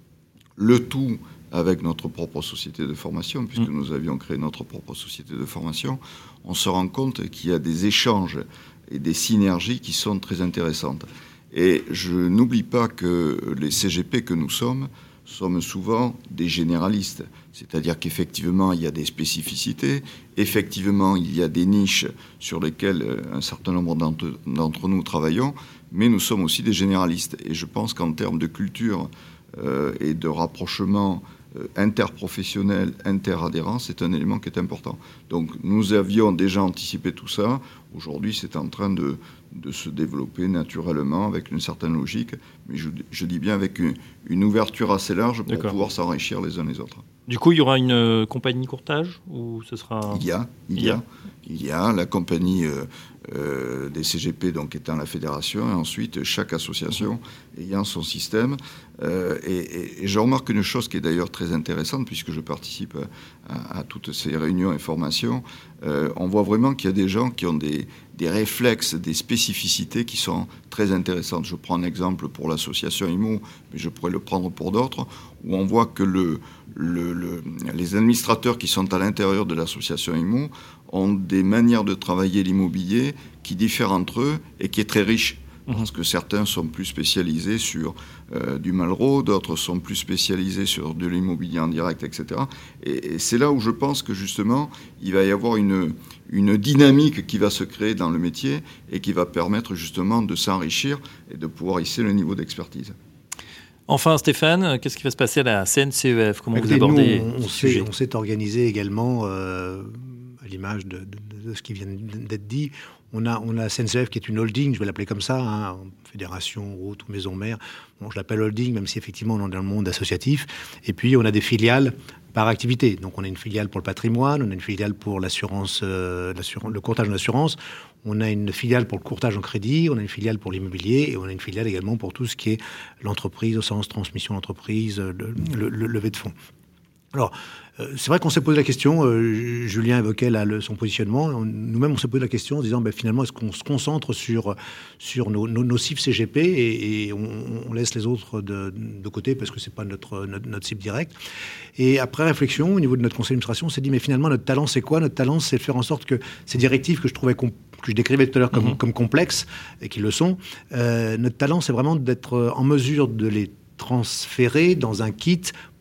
Speaker 5: le tout avec notre propre société de formation, puisque mmh. nous avions créé notre propre société de formation, on se rend compte qu'il y a des échanges et des synergies qui sont très intéressantes. Et je n'oublie pas que les C G P que nous sommes sommes souvent des généralistes. C'est-à-dire qu'effectivement, il y a des spécificités, effectivement, il y a des niches sur lesquelles un certain nombre d'entre, d'entre nous travaillons, mais nous sommes aussi des généralistes. Et je pense qu'en termes de culture euh, et de rapprochement interprofessionnel, interadhérent, c'est un élément qui est important. Donc nous avions déjà anticipé tout ça. Aujourd'hui, c'est en train de, de se développer naturellement avec une certaine logique, mais je, je dis bien avec une, une ouverture assez large pour D'accord. pouvoir s'enrichir les uns les autres.
Speaker 2: Du coup, il y aura une euh, compagnie courtage ou ce sera...
Speaker 5: Il y a, il, il y, a. a. Il y a la compagnie euh, euh, des C G P, donc étant la fédération, et ensuite chaque association ayant son système. Euh, et, et, et je remarque une chose qui est d'ailleurs très intéressante, puisque je participe à, à toutes ces réunions et formations. Euh, on voit vraiment qu'il y a des gens qui ont des, des réflexes, des spécificités qui sont très intéressantes. Je prends un exemple pour l'association I M O, mais je pourrais le prendre pour d'autres, où on voit que le, le, le, les administrateurs qui sont à l'intérieur de l'association I M O ont des manières de travailler l'immobilier qui diffèrent entre eux et qui est très riche. Parce que certains sont plus spécialisés sur euh, du Malraux, d'autres sont plus spécialisés sur de l'immobilier en direct, et cetera. Et, et c'est là où je pense que justement, il va y avoir une, une dynamique qui va se créer dans le métier et qui va permettre justement de s'enrichir et de pouvoir hisser le niveau d'expertise.
Speaker 2: Enfin, Stéphane, qu'est-ce qui va se passer à la C N C E F ? Comment Écoutez, vous abordez
Speaker 4: nous, on, on, s'est, on s'est organisé également, euh, à l'image de, de, de ce qui vient d'être dit. On a, on a la C N C F qui est une holding, je vais l'appeler comme ça, hein, fédération, route ou maison mère. Bon, je l'appelle holding, même si effectivement on est dans le monde associatif. Et puis on a des filiales par activité. Donc on a une filiale pour le patrimoine, on a une filiale pour l'assurance, euh, l'assurance, le courtage en assurance, on a une filiale pour le courtage en crédit, on a une filiale pour l'immobilier et on a une filiale également pour tout ce qui est l'entreprise, au sens transmission d'entreprise, le, le, le levée de fonds. Alors, euh, c'est vrai qu'on s'est posé la question, euh, Julien évoquait là, le, son positionnement, on, nous-mêmes on s'est posé la question en disant ben, finalement est-ce qu'on se concentre sur, sur nos, nos, nos cibles C G P et, et on, on laisse les autres de, de côté parce que c'est pas notre, notre, notre cible directe. Et après réflexion, au niveau de notre conseil d'administration, on s'est dit mais finalement notre talent c'est quoi ? Notre talent c'est de faire en sorte que ces directives que je trouvais comp- que je décrivais tout à l'heure comme, mmh. comme complexes, et qui le sont, euh, notre talent c'est vraiment d'être en mesure de les transférer dans un kit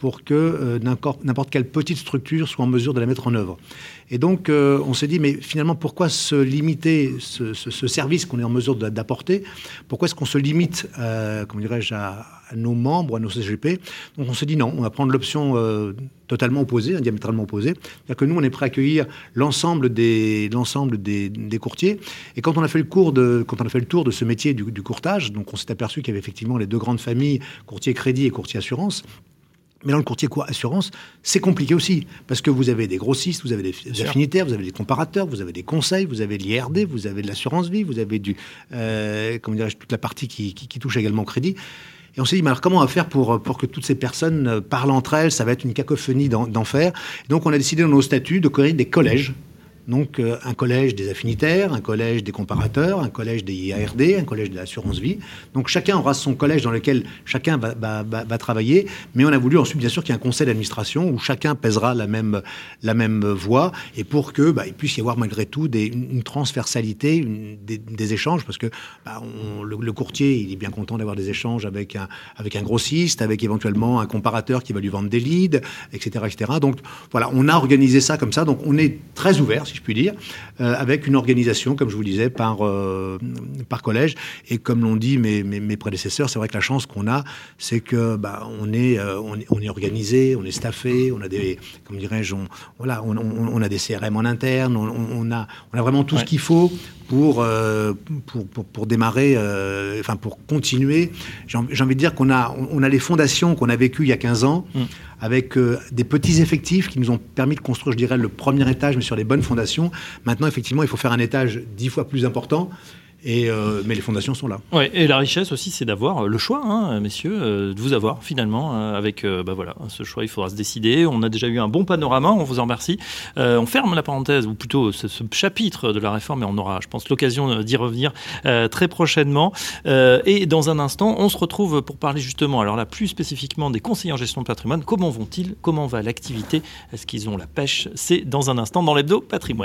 Speaker 4: pour que euh, n'importe, n'importe quelle petite structure soit en mesure de la mettre en œuvre. Et donc, euh, on s'est dit, mais finalement, pourquoi se limiter, ce, ce, ce service qu'on est en mesure de, d'apporter, pourquoi est-ce qu'on se limite, euh, comment dirais-je, à, à nos membres, à nos C G P? Donc, on s'est dit, non, on va prendre l'option euh, totalement opposée, hein, diamétralement opposée. C'est-à-dire que nous, on est prêt à accueillir l'ensemble des, l'ensemble des, des courtiers. Et quand on a fait le cours de, quand on a fait le tour de ce métier du, du courtage, donc on s'est aperçu qu'il y avait effectivement les deux grandes familles, courtier crédit et courtier assurance. Mais dans le courtier quoi, assurance, c'est compliqué aussi, parce que vous avez des grossistes, vous avez des, des affinitaires, vous avez des comparateurs, vous avez des conseils, vous avez de l'I R D, vous avez de l'assurance vie, vous avez du, euh, comment dirais-je, toute la partie qui, qui, qui touche également au crédit. Et on s'est dit, mais alors comment on va faire pour, pour que toutes ces personnes parlent entre elles? Ça va être une cacophonie d'en, d'enfer. Et donc on a décidé dans nos statuts de créer des collèges. Donc, euh, un collège des affinitaires, un collège des comparateurs, un collège des I A R D, un collège de l'assurance vie. Donc, chacun aura son collège dans lequel chacun va, va, va, va travailler. Mais on a voulu ensuite, bien sûr, qu'il y ait un conseil d'administration où chacun pèsera la même, la même voix. Et pour que bah, il puisse y avoir malgré tout des, une transversalité, une, des, des échanges. Parce que bah, on, le, le courtier, il est bien content d'avoir des échanges avec un, avec un grossiste, avec éventuellement un comparateur qui va lui vendre des leads, et cetera, et cetera. Donc, voilà, on a organisé ça comme ça. Donc, on est très ouvert, si je puis dire, euh, avec une organisation, comme je vous le disais, par, euh, par collège. Et comme l'ont dit mes, mes, mes prédécesseurs, c'est vrai que la chance qu'on a, c'est que bah, on, est, euh, on, est, on est organisé, on est staffé, on a des, comme dirais-je, on, voilà, on, on, on a des C R M en interne, on, on, a, on a vraiment tout ouais. ce qu'il faut pour, euh, pour, pour, pour démarrer, euh, enfin pour continuer. J'ai, j'ai envie de dire qu'on a, on a les fondations qu'on a vécues il y a quinze ans, mmh. avec euh, des petits effectifs qui nous ont permis de construire, je dirais, le premier étage, mais sur les bonnes fondations. Maintenant, effectivement, il faut faire un étage dix fois plus important. Et euh, mais les fondations sont là.
Speaker 2: Ouais, et la richesse aussi, c'est d'avoir le choix, hein, messieurs, euh, de vous avoir finalement euh, avec euh, bah voilà, ce choix. Il faudra se décider. On a déjà eu un bon panorama. On vous en remercie. Euh, on ferme la parenthèse, ou plutôt ce, ce chapitre de la réforme, et on aura, je pense, l'occasion d'y revenir euh, très prochainement. Euh, et dans un instant, on se retrouve pour parler justement, alors là, plus spécifiquement des conseillers en gestion de patrimoine. Comment vont-ils? Comment va l'activité? Est-ce qu'ils ont la pêche? C'est dans un instant dans l'Hebdo Patrimoine.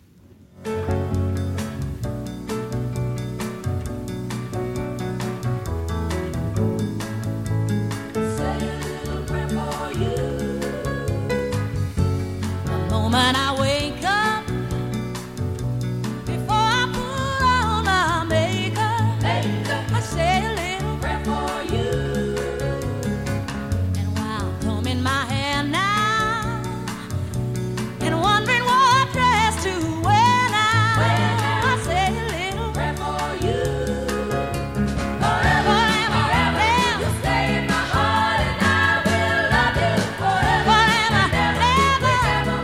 Speaker 8: When I wake up, before I put on my makeup, makeup. I say a little prayer for you. And while combing my hair now, and wondering what dress to wear now, well, I say a little prayer for you. Forever, forever, forever, you stay in my heart, and I will love you forever. Forever, forever, forever.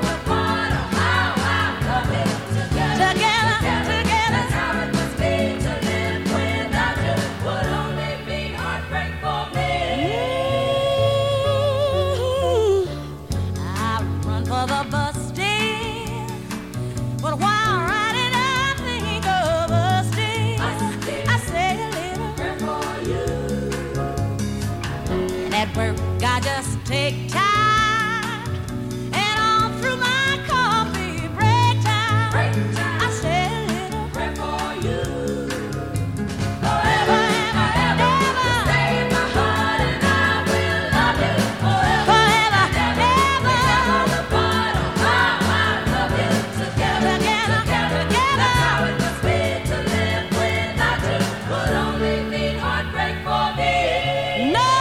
Speaker 8: I just take time, and all through my coffee break time, break time. I say a little prayer for you. Forever and ever, ever, stay in my heart, and I will love you forever. Forever and ever, never apart. Oh, how I love you together, together, together, together. That's how it must be to live without you. Would only mean heartbreak for me. No.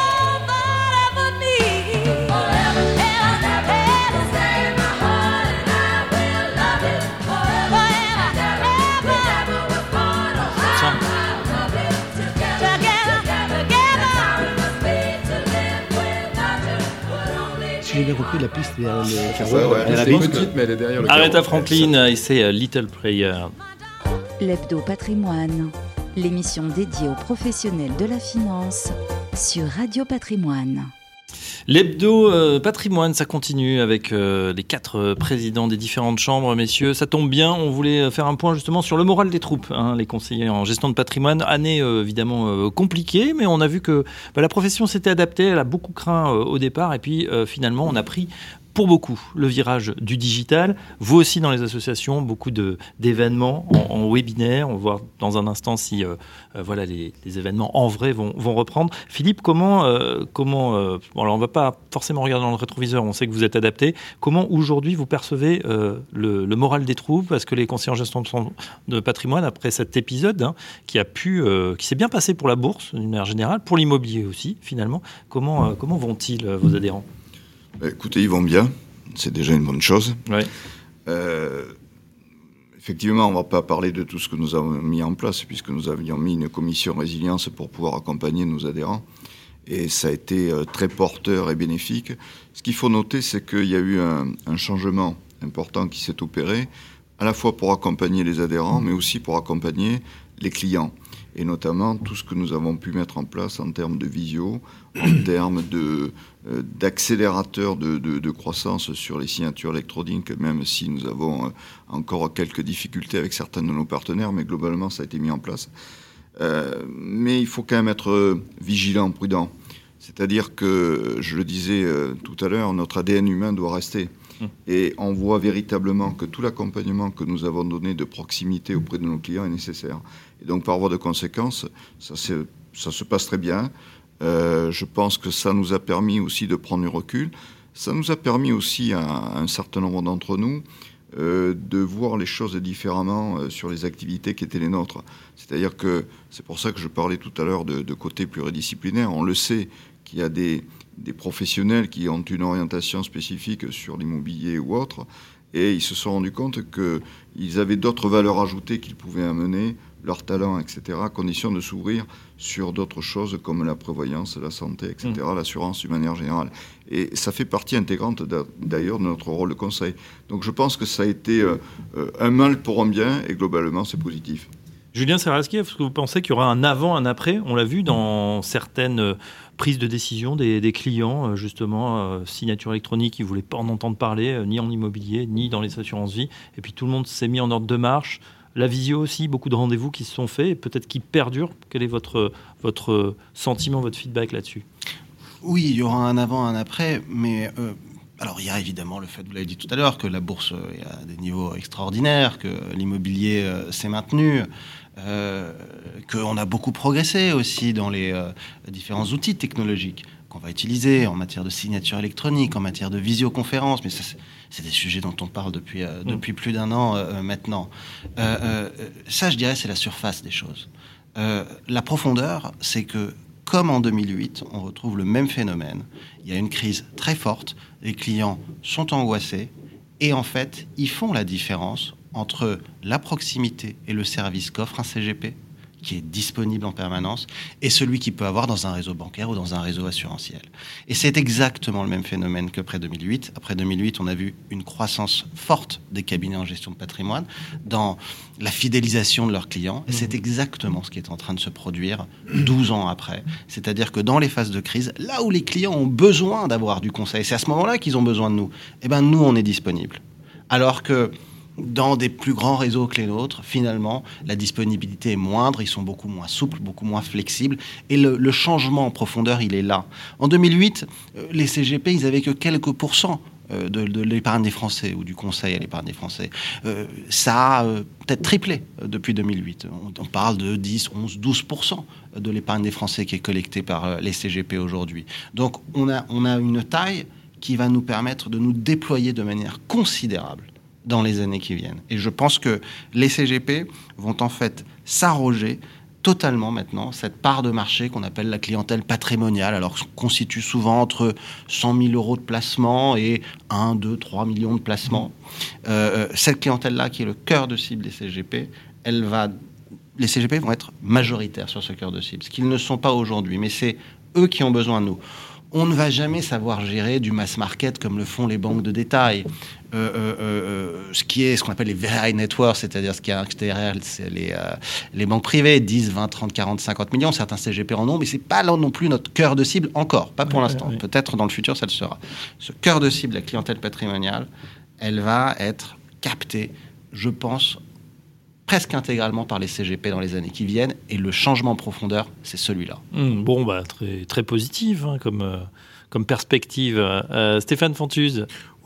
Speaker 4: Si j'ai bien compris, la piste est derrière le
Speaker 3: ouais, ouais, elle est petite, mais elle est derrière le
Speaker 2: Aretha Franklin et c'est Little Prayer.
Speaker 1: L'Hebdo Patrimoine, l'émission dédiée aux professionnels de la finance sur Radio Patrimoine.
Speaker 2: L'Hebdo euh, Patrimoine, ça continue avec euh, les quatre euh, présidents des différentes chambres, messieurs. Ça tombe bien, on voulait faire un point justement sur le moral des troupes, hein, les conseillers en gestion de patrimoine. Année euh, évidemment euh, compliquée, mais on a vu que bah, la profession s'était adaptée, elle a beaucoup craint euh, au départ, et puis euh, finalement on a pris pour beaucoup le virage du digital. Vous aussi dans les associations, beaucoup de, d'événements en, en webinaire. On va voir dans un instant si euh, euh, voilà, les, les événements en vrai vont, vont reprendre. Philippe, comment, euh, comment euh, bon, alors on ne va pas forcément regarder dans le rétroviseur, on sait que vous êtes adapté. Comment aujourd'hui vous percevez euh, le, le moral des troupes? Parce que les conseillers en gestion de, de patrimoine, après cet épisode hein, qui, a pu, euh, qui s'est bien passé pour la bourse d'une manière générale, pour l'immobilier aussi finalement, comment, euh, comment vont-ils euh, vos adhérents?
Speaker 5: Écoutez, ils vont bien, c'est déjà une bonne chose.
Speaker 2: Ouais.
Speaker 5: Euh, effectivement, on ne va pas parler de tout ce que nous avons mis en place, puisque nous avions mis une commission résilience pour pouvoir accompagner nos adhérents. Et ça a été euh, très porteur et bénéfique. Ce qu'il faut noter, c'est qu'il y a eu un, un changement important qui s'est opéré, à la fois pour accompagner les adhérents, mais aussi pour accompagner les clients. Et notamment tout ce que nous avons pu mettre en place en termes de visio, en termes de, euh, d'accélérateur de, de, de croissance sur les signatures électroniques, même si nous avons euh, encore quelques difficultés avec certains de nos partenaires, mais globalement ça a été mis en place. Euh, mais il faut quand même être vigilant, prudent. C'est-à-dire que, je le disais euh, tout à l'heure, notre A D N humain doit rester. Et on voit véritablement que tout l'accompagnement que nous avons donné de proximité auprès de nos clients est nécessaire. Et donc, par voie de conséquence, ça, c'est, ça se passe très bien. Euh, je pense que ça nous a permis aussi de prendre du recul. Ça nous a permis aussi à, à un certain nombre d'entre nous euh, de voir les choses différemment euh, sur les activités qui étaient les nôtres. C'est-à-dire que c'est pour ça que je parlais tout à l'heure de, de côté pluridisciplinaire. On le sait qu'il y a des... des professionnels qui ont une orientation spécifique sur l'immobilier ou autre, et ils se sont rendus compte qu'ils avaient d'autres valeurs ajoutées qu'ils pouvaient amener, leur talent, et cetera, à condition de s'ouvrir sur d'autres choses comme la prévoyance, la santé, et cetera, mmh. l'assurance d'une manière générale. Et ça fait partie intégrante d'ailleurs de notre rôle de conseil. Donc je pense que ça a été euh, un mal pour un bien, et globalement c'est positif.
Speaker 2: Julien Seralski, est-ce que vous pensez qu'il y aura un avant, un après? On l'a vu dans certaines prises de décision des, des clients, justement, euh, signature électronique, ils ne voulaient pas en entendre parler, euh, ni en immobilier, ni dans les assurances-vie. Et puis tout le monde s'est mis en ordre de marche. La visio aussi, beaucoup de rendez-vous qui se sont faits, et peut-être qui perdurent. Quel est votre, votre sentiment, votre feedback là-dessus?
Speaker 6: Oui, il y aura un avant, un après, mais... Euh... Alors, il y a évidemment le fait, vous l'avez dit tout à l'heure, que la bourse est à des niveaux extraordinaires, que l'immobilier euh, s'est maintenu, euh, qu'on a beaucoup progressé aussi dans les euh, différents outils technologiques qu'on va utiliser en matière de signature électronique, en matière de visioconférence, mais ça, c'est, c'est des sujets dont on parle depuis, euh, depuis plus d'un an euh, maintenant. Euh, euh, ça, je dirais, c'est la surface des choses. Euh, la profondeur, c'est que comme en deux mille huit, on retrouve le même phénomène. Il y a une crise très forte, les clients sont angoissés et en fait, ils font la différence entre la proximité et le service qu'offre un C G P, qui est disponible en permanence, et celui qu'il peut avoir dans un réseau bancaire ou dans un réseau assurantiel. Et c'est exactement le même phénomène qu'après deux mille huit. Après deux mille huit, on a vu une croissance forte des cabinets en gestion de patrimoine dans la fidélisation de leurs clients. Et c'est exactement ce qui est en train de se produire douze ans après. C'est-à-dire que dans les phases de crise, là où les clients ont besoin d'avoir du conseil, c'est à ce moment-là qu'ils ont besoin de nous. Eh ben, nous, on est disponible. Alors que dans des plus grands réseaux que les nôtres, finalement, la disponibilité est moindre, ils sont beaucoup moins souples, beaucoup moins flexibles, et le, le changement en profondeur, il est là. En deux mille huit, les C G P, ils avaient que quelques pourcents de, de l'épargne des Français, ou du conseil à l'épargne des Français. Euh, ça a euh, peut-être triplé depuis deux mille huit. On, on parle de dix, onze, douze pour cent de l'épargne des Français qui est collectée par les C G P aujourd'hui. Donc, on a, on a une taille qui va nous permettre de nous déployer de manière considérable dans les années qui viennent. Et je pense que les C G P vont en fait s'arroger totalement maintenant cette part de marché qu'on appelle la clientèle patrimoniale, alors qu'on constitue souvent entre cent mille euros de placement et un, deux, trois millions de placements. Euh, cette clientèle-là, qui est le cœur de cible des C G P, elle va... les C G P vont être majoritaires sur ce cœur de cible, ce qu'ils ne sont pas aujourd'hui, mais c'est eux qui ont besoin de nous. On ne va jamais savoir gérer du mass market comme le font les banques de détail. Euh, euh, euh, ce qui est ce qu'on appelle les very networks, c'est-à-dire ce qui est derrière c'est les, euh, les banques privées, dix, vingt, trente, quarante, cinquante millions. Certains C G P en ont, mais ce n'est pas là non plus notre cœur de cible encore, pas pour ouais, l'instant. Ouais. Peut-être dans le futur, ça le sera. Ce cœur de cible, la clientèle patrimoniale, elle va être captée, je pense, presque intégralement par les C G P dans les années qui viennent, et le changement en profondeur, c'est celui-là.
Speaker 2: Mmh, bon, bah, très, très positif hein, comme, euh, comme perspective. Euh, Stéphane Fantuz.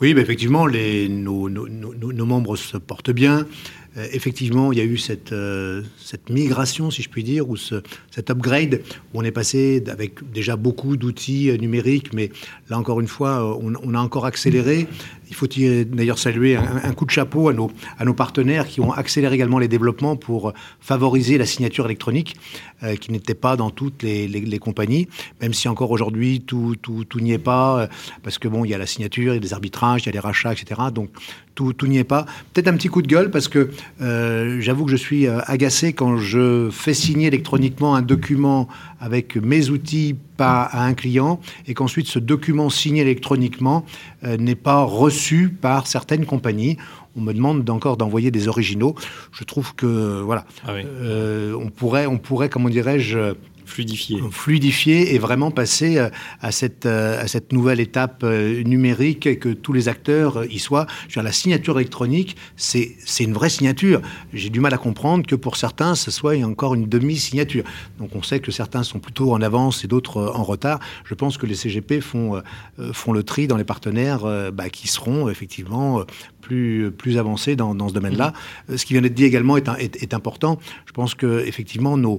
Speaker 4: Oui, bah, effectivement, les, nos, nos, nos, nos membres se portent bien. Euh, effectivement, il y a eu cette, euh, cette migration, si je puis dire, ou ce, cet upgrade, où on est passé avec déjà beaucoup d'outils euh, numériques, mais là, encore une fois, on, on a encore accéléré. Il faut d'ailleurs saluer un, un coup de chapeau à nos, à nos partenaires qui ont accéléré également les développements pour favoriser la signature électronique, euh, qui n'était pas dans toutes les, les, les compagnies, même si encore aujourd'hui, tout, tout, tout n'y est pas, euh, parce que bon, il y a la signature, il y a des arbitrages, il y a les rachats, et cetera. Donc, tout, tout n'y est pas. Peut-être un petit coup de gueule, parce que euh, j'avoue que je suis euh, agacé quand je fais signer électroniquement un document avec mes outils pas à un client, et qu'ensuite ce document signé électroniquement euh, n'est pas reçu par certaines compagnies. On me demande encore d'envoyer des originaux. Je trouve que voilà,
Speaker 2: ah oui.
Speaker 4: euh, on pourrait, on pourrait, comment dirais-je,
Speaker 2: fluidifier.
Speaker 4: fluidifier et vraiment passer à cette, à cette nouvelle étape numérique et que tous les acteurs y soient. Je veux dire, la signature électronique, c'est, c'est une vraie signature. J'ai du mal à comprendre que pour certains, ce soit encore une demi-signature. Donc on sait que certains sont plutôt en avance et d'autres en retard. Je pense que les C G P font, font le tri dans les partenaires bah, qui seront effectivement plus, plus avancés dans, dans ce domaine-là. Mmh. Ce qui vient d'être dit également est, est, est important. Je pense que effectivement nos,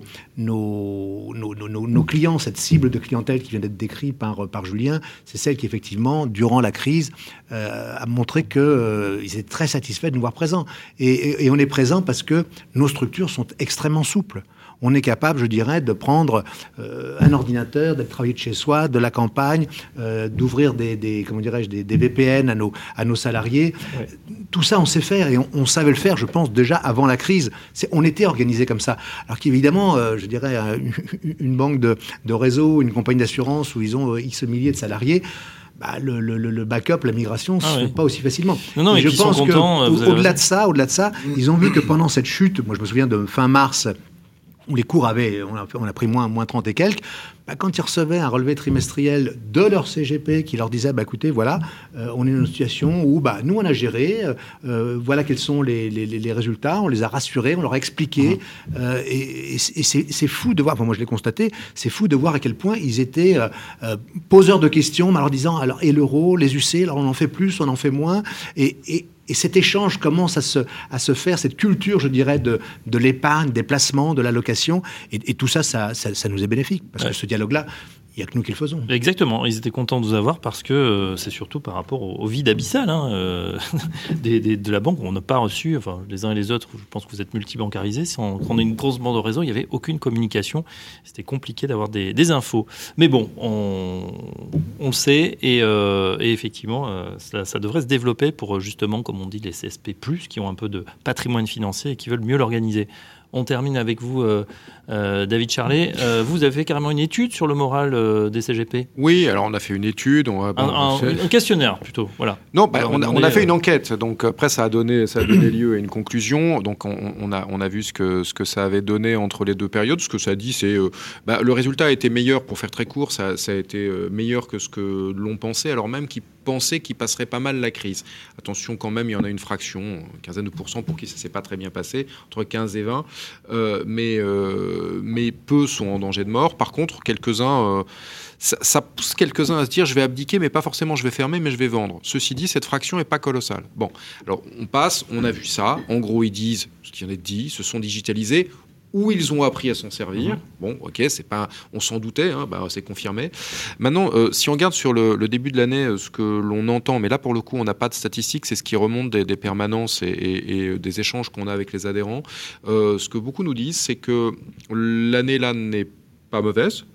Speaker 4: nos Nos, nos, nos clients, cette cible de clientèle qui vient d'être décrite par, par Julien, c'est celle qui, effectivement, durant la crise, euh, a montré qu'ils euh, étaient très satisfaits de nous voir présents. Et, et, et on est présents parce que nos structures sont extrêmement souples. On est capable, je dirais, de prendre euh, un ordinateur, d'être travailler de chez soi, de la campagne, euh, d'ouvrir des, des, comment dirais-je, des, des V P N à nos, à nos salariés. Ouais. Tout ça, on sait faire et on, on savait le faire, je pense, déjà avant la crise. C'est, on était organisé comme ça. Alors qu'évidemment, euh, je dirais, une, une banque de, de réseau, une compagnie d'assurance où ils ont X milliers de salariés, bah, le, le, le backup, la migration, ah, se oui. fait pas aussi facilement.
Speaker 2: Non, non,
Speaker 4: et
Speaker 2: mais
Speaker 4: je pense qu'au-delà
Speaker 2: au,
Speaker 4: de ça, au-delà de ça, ils ont vu que pendant cette chute, moi je me souviens de fin mars, où les cours avaient, on a, on a pris moins, moins trente et quelques, bah, quand ils recevaient un relevé trimestriel de leur C G P qui leur disait, bah, écoutez, voilà, euh, on est dans une situation où bah, nous, on a géré, euh, voilà quels sont les, les, les résultats, on les a rassurés, on leur a expliqué, mmh. euh, et, et c'est, c'est fou de voir, enfin, moi je l'ai constaté, c'est fou de voir à quel point ils étaient euh, euh, poseurs de questions, en leur disant, alors, et l'euro, les U C, alors on en fait plus, on en fait moins, et, et Et cet échange commence à se, à se faire, cette culture, je dirais, de, de l'épargne, des placements, de l'allocation. Et, et tout ça ça, ça, ça nous est bénéfique. Parce ouais. que ce dialogue-là, il n'y a que nous qui le faisons.
Speaker 2: Exactement. Ils étaient contents de nous avoir parce que euh, c'est surtout par rapport au, au vide abyssal hein, euh, des, des, de la banque. On n'a pas reçu, enfin, les uns et les autres, je pense que vous êtes multibancarisés. Si on, on a une grosse bande de réseau, il n'y avait aucune communication. C'était compliqué d'avoir des, des infos. Mais bon, on, on le sait. Et, euh, et effectivement, euh, ça, ça devrait se développer pour justement, comme on dit, les C S P plus, qui ont un peu de patrimoine financier et qui veulent mieux l'organiser. On termine avec vous, euh, euh, David Charlet. Euh, vous avez fait carrément une étude sur le moral euh, des C G P ?
Speaker 3: Oui, alors on a fait une étude. On a, bon,
Speaker 2: un, un, un questionnaire, plutôt. Voilà.
Speaker 3: Non, bah, on, a, on a fait une enquête. Donc après, ça a donné, ça a donné lieu à une conclusion. Donc on, on, a, on a vu ce que, ce que ça avait donné entre les deux périodes. Ce que ça dit, c'est euh, bah, le résultat a été meilleur, pour faire très court, ça, ça a été euh, meilleur que ce que l'on pensait, alors même qu'ils pensaient qu'il passerait pas mal la crise. Attention quand même, il y en a une fraction, une quinzaine de pourcents pour qui ça s'est pas très bien passé, entre quinze et vingt. Euh, mais, euh, mais peu sont en danger de mort. Par contre, quelques-uns, euh, ça, ça pousse quelques-uns à se dire je vais abdiquer, mais pas forcément je vais fermer, mais je vais vendre. Ceci dit, cette fraction n'est pas colossale. Bon, alors on passe, on a vu ça. En gros, ils disent ce qu'il y en a dit, se sont digitalisés. Où ils ont appris à s'en servir. Mmh. Bon, ok, c'est pas, on s'en doutait, hein, bah, c'est confirmé. Maintenant, euh, si on regarde sur le, le début de l'année, euh, ce que l'on entend, mais là pour le coup, on n'a pas de statistiques, c'est ce qui remonte des, des permanences et, et, et des échanges qu'on a avec les adhérents. Euh, ce que beaucoup nous disent, c'est que l'année là n'est pas mauvaise,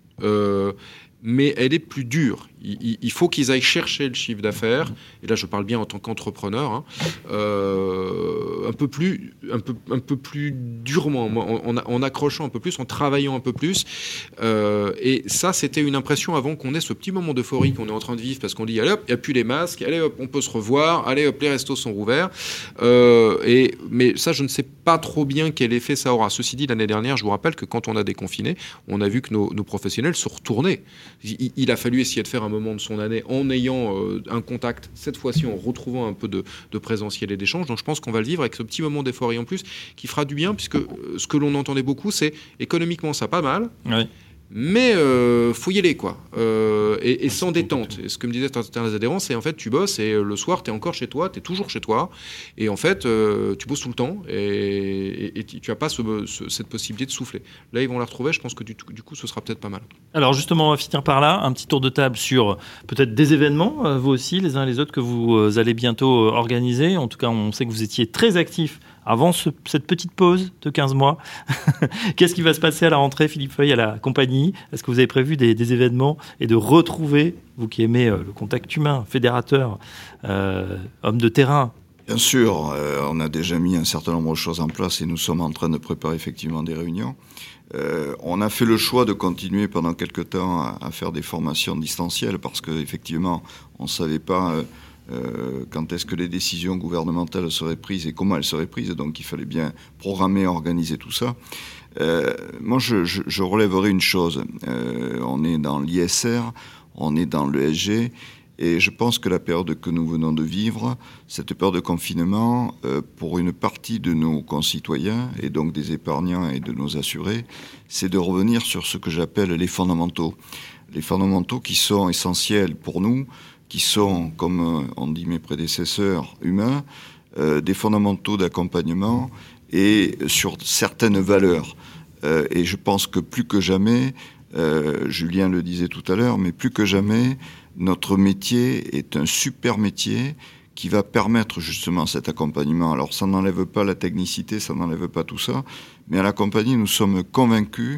Speaker 3: euh, mais elle est plus dure. Il, il faut qu'ils aillent chercher le chiffre d'affaires, et là je parle bien en tant qu'entrepreneur, hein, euh, un peu plus, un peu, un peu plus durement, en, en, en accrochant un peu plus, en travaillant un peu plus. Euh, et ça, c'était une impression avant qu'on ait ce petit moment d'euphorie qu'on est en train de vivre, parce qu'on dit allez hop, il n'y a plus les masques, allez hop, on peut se revoir, allez hop, les restos sont rouverts. Euh, et, mais ça, je ne sais pas trop bien quel effet ça aura. Ceci dit, l'année dernière, je vous rappelle que quand on a déconfiné, on a vu que nos, nos professionnels se retournaient. Il, il a fallu essayer de faire un moment de son année en ayant euh, un contact, cette fois-ci en retrouvant un peu de, de présentiel et d'échange. Donc je pense qu'on va le vivre avec ce petit moment d'euphorie en plus qui fera du bien, puisque euh, ce que l'on entendait beaucoup, c'est économiquement ça pas mal, oui. Mais euh, faut y aller, quoi. Euh, et, et sans détente. Et ce que me disaient certains adhérents, c'est en fait, tu bosses et le soir, tu es encore chez toi, tu es toujours chez toi. Et en fait, euh, tu bosses tout le temps et, et, et tu n'as pas ce, ce, cette possibilité de souffler. Là, ils vont la retrouver. Je pense que du, du coup, ce sera peut-être pas mal.
Speaker 2: Alors justement, on va finir par là. Un petit tour de table sur peut-être des événements, euh, vous aussi, les uns et les autres, que vous euh, allez bientôt euh, organiser. En tout cas, on sait que vous étiez très actifs avant ce, cette petite pause de quinze mois. Qu'est-ce qui va se passer à la rentrée, Philippe Feuille, à la compagnie? Est-ce que vous avez prévu des, des événements et de retrouver, vous qui aimez euh, le contact humain, fédérateur, euh, homme de terrain?
Speaker 5: Bien sûr, euh, on a déjà mis un certain nombre de choses en place et nous sommes en train de préparer effectivement des réunions. Euh, on a fait le choix de continuer pendant quelques temps à, à faire des formations distancielles parce qu'effectivement, on ne savait pas... Euh, Euh, quand est-ce que les décisions gouvernementales seraient prises et comment elles seraient prises. Donc il fallait bien programmer, organiser tout ça. Euh, moi, je, je, je relèverai une chose. Euh, on est dans l'I S R, on est dans l'E S G, et je pense que la période que nous venons de vivre, cette période de confinement, euh, pour une partie de nos concitoyens, et donc des épargnants et de nos assurés, c'est de revenir sur ce que j'appelle les fondamentaux. Les fondamentaux qui sont essentiels pour nous, qui sont, comme ont dit mes prédécesseurs, humains, euh, des fondamentaux d'accompagnement et sur certaines valeurs. Euh, et je pense que plus que jamais, euh, Julien le disait tout à l'heure, mais plus que jamais, notre métier est un super métier qui va permettre justement cet accompagnement. Alors ça n'enlève pas la technicité, ça n'enlève pas tout ça, mais à la compagnie, nous sommes convaincus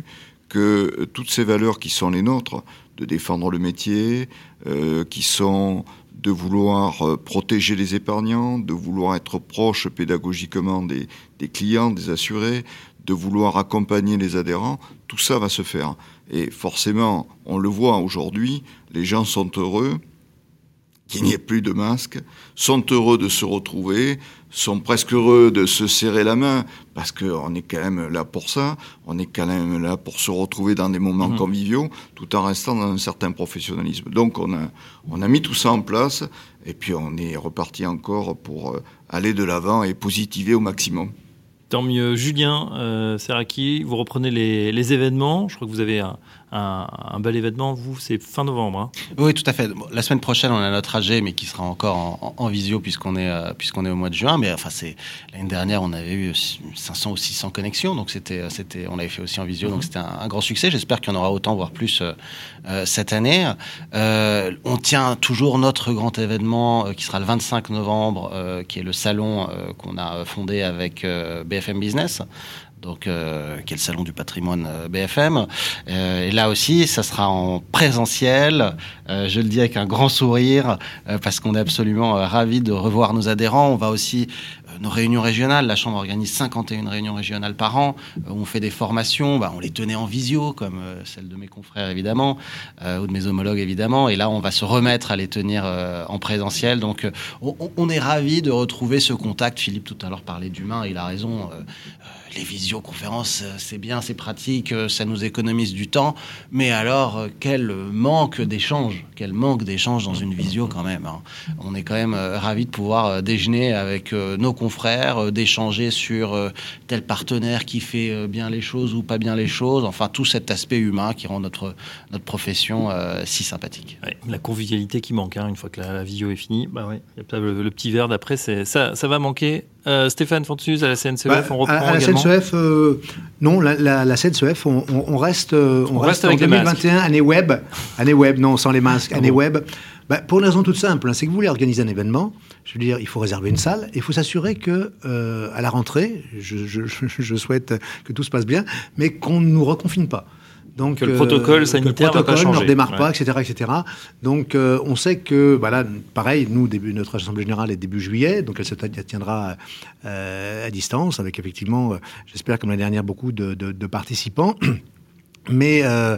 Speaker 5: que toutes ces valeurs qui sont les nôtres, de défendre le métier, euh, qui sont de vouloir euh, protéger les épargnants, de vouloir être proche pédagogiquement des, des clients, des assurés, de vouloir accompagner les adhérents, tout ça va se faire. Et forcément, on le voit aujourd'hui, les gens sont heureux qu'il n'y ait plus de masques, sont heureux de se retrouver, sont presque heureux de se serrer la main, parce qu'on est quand même là pour ça, on est quand même là pour se retrouver dans des moments mmh. conviviaux, tout en restant dans un certain professionnalisme. Donc on a, on a mis tout ça en place, et puis on est reparti encore pour aller de l'avant et positiver au maximum.
Speaker 2: Tant mieux. Julien euh, Serraki, vous reprenez les, les événements. Je crois que vous avez un, un, un bel événement. Vous, c'est fin novembre. Hein.
Speaker 6: Oui, tout à fait. La semaine prochaine, on a notre A G, mais qui sera encore en, en, en visio puisqu'on est, euh, puisqu'on est au mois de juin. Mais enfin, c'est, l'année dernière, on avait eu cinq cents ou six cents connexions. Donc, c'était, c'était, on l'avait fait aussi en visio. Mm-hmm. Donc, c'était un, un grand succès. J'espère qu'il y en aura autant, voire plus, euh, euh, cette année. Euh, on tient toujours notre grand événement euh, qui sera le vingt-cinq novembre, euh, qui est le salon euh, qu'on a fondé avec euh, B F M Business, donc euh, qui est le salon du patrimoine euh, B F M. Euh, et là aussi, ça sera en présentiel. Euh, je le dis avec un grand sourire euh, parce qu'on est absolument euh, ravis de revoir nos adhérents. On va aussi euh, nos réunions régionales. La Chambre organise cinquante et une réunions régionales par an. Euh, on fait des formations. Bah, on les tenait en visio, comme euh, celle de mes confrères évidemment, euh, ou de mes homologues évidemment. Et là, on va se remettre à les tenir euh, en présentiel. Donc, euh, on, on est ravis de retrouver ce contact. Philippe tout à l'heure parlait d'humain. Il a raison. Euh, Les visioconférences, c'est bien, c'est pratique, ça nous économise du temps. Mais alors, quel manque d'échange, quel manque d'échange dans une visio quand même. Hein. On est quand même ravis de pouvoir déjeuner avec nos confrères, d'échanger sur tel partenaire qui fait bien les choses ou pas bien les choses. Enfin, tout cet aspect humain qui rend notre, notre profession euh, si sympathique.
Speaker 2: Ouais, la convivialité qui manque, hein, une fois que la, la visio est finie. Bah ouais, le, le petit verre d'après, c'est, ça, ça va manquer. Euh, Stéphane Fontuz, à la C N C E F, bah, on reprend
Speaker 4: à, à la
Speaker 2: également.
Speaker 4: C N C E F, euh, non, la, la, la C N C E F, on, on, on reste, euh, on, on reste, reste en deux mille vingt et un, année web, année web, non, sans les masques, année bon. web. Bah, pour une raison toute simple, hein, c'est que vous voulez organiser un événement, je veux dire, il faut réserver une salle, et il faut s'assurer que euh, à la rentrée, je, je, je souhaite que tout se passe bien, mais qu'on ne nous reconfine pas. Donc,
Speaker 2: que le protocole euh, sanitaire
Speaker 4: ne
Speaker 2: va pas changer.
Speaker 4: ne redémarre
Speaker 2: ouais.
Speaker 4: pas, et cetera, et cetera. Donc, euh, on sait que, voilà, pareil, nous, début, notre assemblée générale est début juillet, donc elle se tiendra euh, à distance, avec effectivement, euh, j'espère comme l'année dernière, beaucoup de, de, de participants. Mais euh,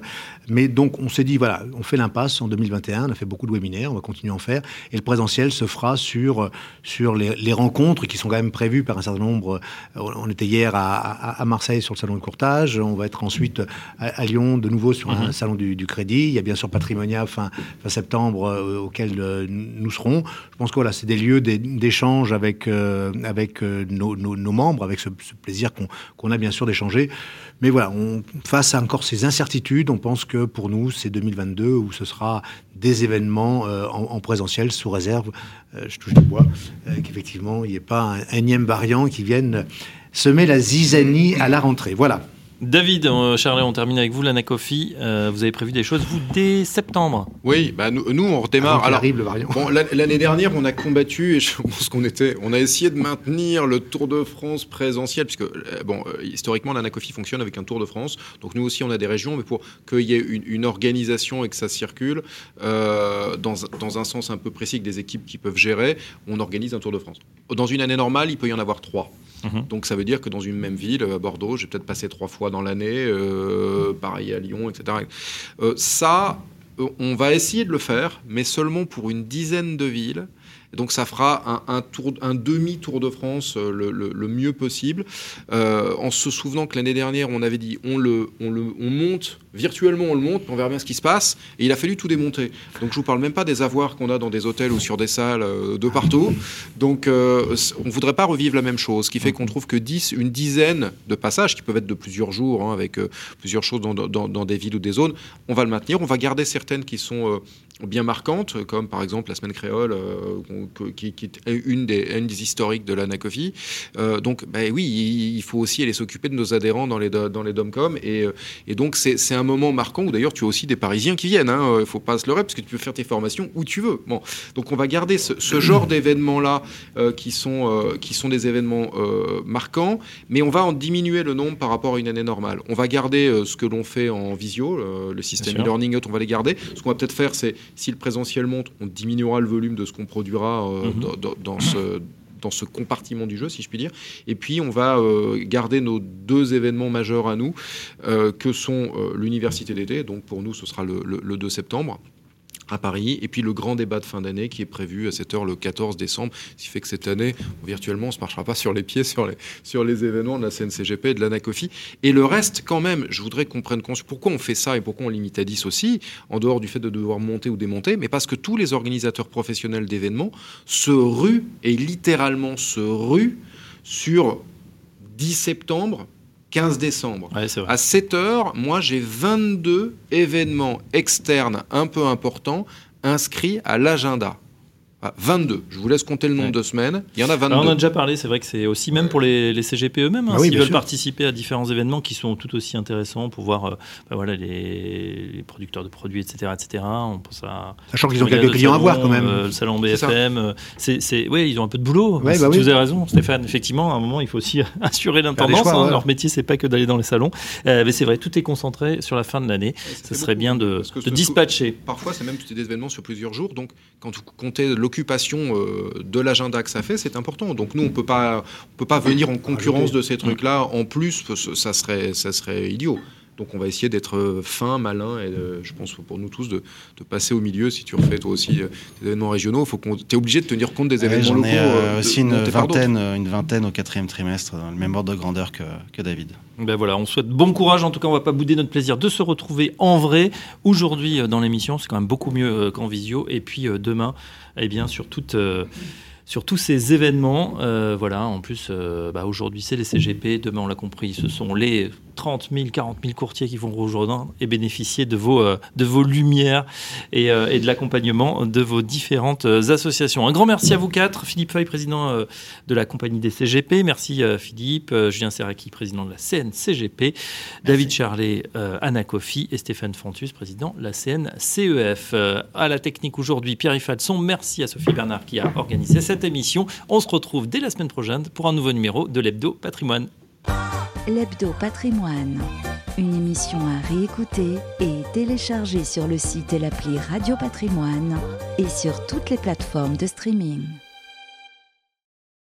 Speaker 4: Mais donc, on s'est dit, voilà, on fait l'impasse en deux mille vingt et un, on a fait beaucoup de webinaires, on va continuer à en faire, et le présentiel se fera sur, sur les, les rencontres qui sont quand même prévues par un certain nombre. On était hier à, à, à Marseille sur le salon de courtage, on va être ensuite à, à Lyon de nouveau sur un mmh. salon du, du crédit, il y a bien sûr Patrimonia fin, fin septembre euh, auquel euh, nous serons. Je pense que voilà, c'est des lieux d'échange avec, euh, avec euh, nos, nos, nos membres, avec ce, ce plaisir qu'on, qu'on a bien sûr d'échanger. Mais voilà, on, face à encore ces incertitudes, on pense que pour nous, c'est deux mille vingt-deux où ce sera des événements euh, en, en présentiel, sous réserve, euh, je touche du bois, euh, qu'effectivement, il n'y ait pas un énième variant qui vienne semer la zizanie à la rentrée. Voilà.
Speaker 2: David, euh, Charlet, on termine avec vous, l'Anacofi. Euh, vous avez prévu des choses, vous, dès septembre.
Speaker 3: Oui, bah, nous, nous, on redémarre.
Speaker 4: Alors, arrive le variant.
Speaker 3: Bon, l'année dernière, on a combattu, et je pense qu'on était, on a essayé de maintenir le Tour de France présentiel, puisque, bon, euh, historiquement, l'Anacofi fonctionne avec un Tour de France. Donc, nous aussi, on a des régions, mais pour qu'il y ait une, une organisation et que ça circule euh, dans, dans un sens un peu précis, avec des équipes qui peuvent gérer, on organise un Tour de France. Dans une année normale, il peut y en avoir trois. Mmh. Donc, ça veut dire que dans une même ville, à Bordeaux, j'ai peut-être passé trois fois dans l'année, euh, pareil à Lyon, et cetera. Euh, ça, on va essayer de le faire, mais seulement pour une dizaine de villes. Donc ça fera un, un, tour, un demi-tour de France euh, le, le, le mieux possible, euh, en se souvenant que l'année dernière, on avait dit on, le, on, le, on monte, virtuellement on le monte, on verra bien ce qui se passe, et il a fallu tout démonter. Donc je ne vous parle même pas des avoirs qu'on a dans des hôtels ou sur des salles euh, de partout. Donc euh, on ne voudrait pas revivre la même chose, ce qui fait qu'on trouve que dix, une dizaine de passages, qui peuvent être de plusieurs jours, hein, avec euh, plusieurs choses dans, dans, dans des villes ou des zones, on va le maintenir. On va garder certaines qui sont... Euh, bien marquantes, comme par exemple la semaine créole, euh, qui, qui est une des, une des historiques de l'Anacofi. Euh, donc, bah, oui, il faut aussi aller s'occuper de nos adhérents dans les, dans les Domcom. Et, et donc, c'est, c'est un moment marquant où d'ailleurs, tu as aussi des Parisiens qui viennent. Il hein, ne faut pas se leurrer, parce que tu peux faire tes formations où tu veux. Bon. Donc, on va garder ce, ce genre d'événements-là euh, qui, sont, euh, qui sont des événements euh, marquants, mais on va en diminuer le nombre par rapport à une année normale. On va garder euh, ce que l'on fait en visio, euh, le système e-learning, on va les garder. Ce qu'on va peut-être faire, c'est si le présentiel monte, on diminuera le volume de ce qu'on produira euh, mmh. dans, dans, ce, dans ce compartiment du jeu, si je puis dire. Et puis, on va euh, garder nos deux événements majeurs à nous, euh, que sont euh, l'université d'été. Donc, pour nous, ce sera le, le, le deux septembre. À Paris, et puis le grand débat de fin d'année qui est prévu à cette heure le quatorze décembre, ce qui fait que cette année, virtuellement, on ne se marchera pas sur les pieds sur les, sur les événements de la C N C G P et de l'Anacofi. Et le reste, quand même, je voudrais qu'on prenne conscience. Pourquoi on fait ça et pourquoi on limite à dix aussi, en dehors du fait de devoir monter ou démonter, mais parce que tous les organisateurs professionnels d'événements se ruent, et littéralement se ruent, sur dix septembre, quinze décembre.
Speaker 2: Ouais, c'est vrai.
Speaker 3: À sept heures, moi, j'ai vingt-deux événements externes un peu importants inscrits à l'agenda. Ah, vingt-deux. Je vous laisse compter le nombre ouais. de semaines. Il y en a vingt-deux.
Speaker 2: Alors on a déjà parlé, c'est vrai que c'est aussi même pour les, les C G P eux-mêmes, hein,
Speaker 4: ah oui,
Speaker 2: s'ils veulent
Speaker 4: sûr.
Speaker 2: participer à différents événements qui sont tout aussi intéressants pour voir euh, bah voilà, les, les producteurs de produits, et cetera, et cetera. On pense à...
Speaker 4: Sachant qu'ils ont quelques clients salon, à voir quand même.
Speaker 2: Euh, le salon B F M. C'est, c'est, oui, ils ont un peu de boulot.
Speaker 4: Ouais, bah
Speaker 2: vous
Speaker 4: oui.
Speaker 2: avez raison, Stéphane. Effectivement, à un moment, il faut aussi assurer l'intendance. Choix, hein. ouais. Leur métier, c'est pas que d'aller dans les salons. Euh, mais c'est vrai, tout est concentré sur la fin de l'année. Ça, ça serait bien de, de dispatcher.
Speaker 3: Parfois, c'est même des événements sur plusieurs jours. Donc, quand vous comptez l'occupation euh, de l'agenda que ça fait, c'est important. Donc nous, on peut pas, on peut pas venir en concurrence de ces trucs-là. En plus, ça serait, ça serait idiot. Donc on va essayer d'être fin, malin, et de, je pense pour nous tous de, de passer au milieu. Si tu refais toi aussi euh, des événements régionaux, faut qu'on, t'es obligé de tenir compte des
Speaker 6: ouais,
Speaker 3: événements
Speaker 6: j'en
Speaker 3: locaux.
Speaker 6: Ai, euh,
Speaker 3: de,
Speaker 6: aussi une vingtaine, une vingtaine au quatrième trimestre, dans le même ordre de grandeur que, que David.
Speaker 2: Ben voilà, on souhaite bon courage. En tout cas, on va pas bouder notre plaisir de se retrouver en vrai aujourd'hui dans l'émission. C'est quand même beaucoup mieux qu'en visio. Et puis demain, eh bien sur toute euh, sur tous ces événements, euh, voilà. En plus, euh, bah, aujourd'hui c'est les C G P. Demain, on l'a compris, ce sont les trente mille, quarante mille courtiers qui vont rejoindre et bénéficier de vos, euh, de vos lumières et, euh, et de l'accompagnement de vos différentes euh, associations. Un grand merci à vous quatre. Philippe Feuille, président euh, de la compagnie des C G P. Merci euh, Philippe. Euh, Julien Serraki, président de la C N C G P. Merci. David Charlet, euh, Anacofi, et Stéphane Fantus, président de la C N C E F. Euh, à la technique aujourd'hui, Pierre Ifalson. Merci à Sophie Bernard qui a organisé cette émission. On se retrouve dès la semaine prochaine pour un nouveau numéro de l'Hebdo Patrimoine.
Speaker 1: L'Hebdo Patrimoine, une émission à réécouter et télécharger sur le site et l'appli Radio Patrimoine et sur toutes les plateformes de streaming.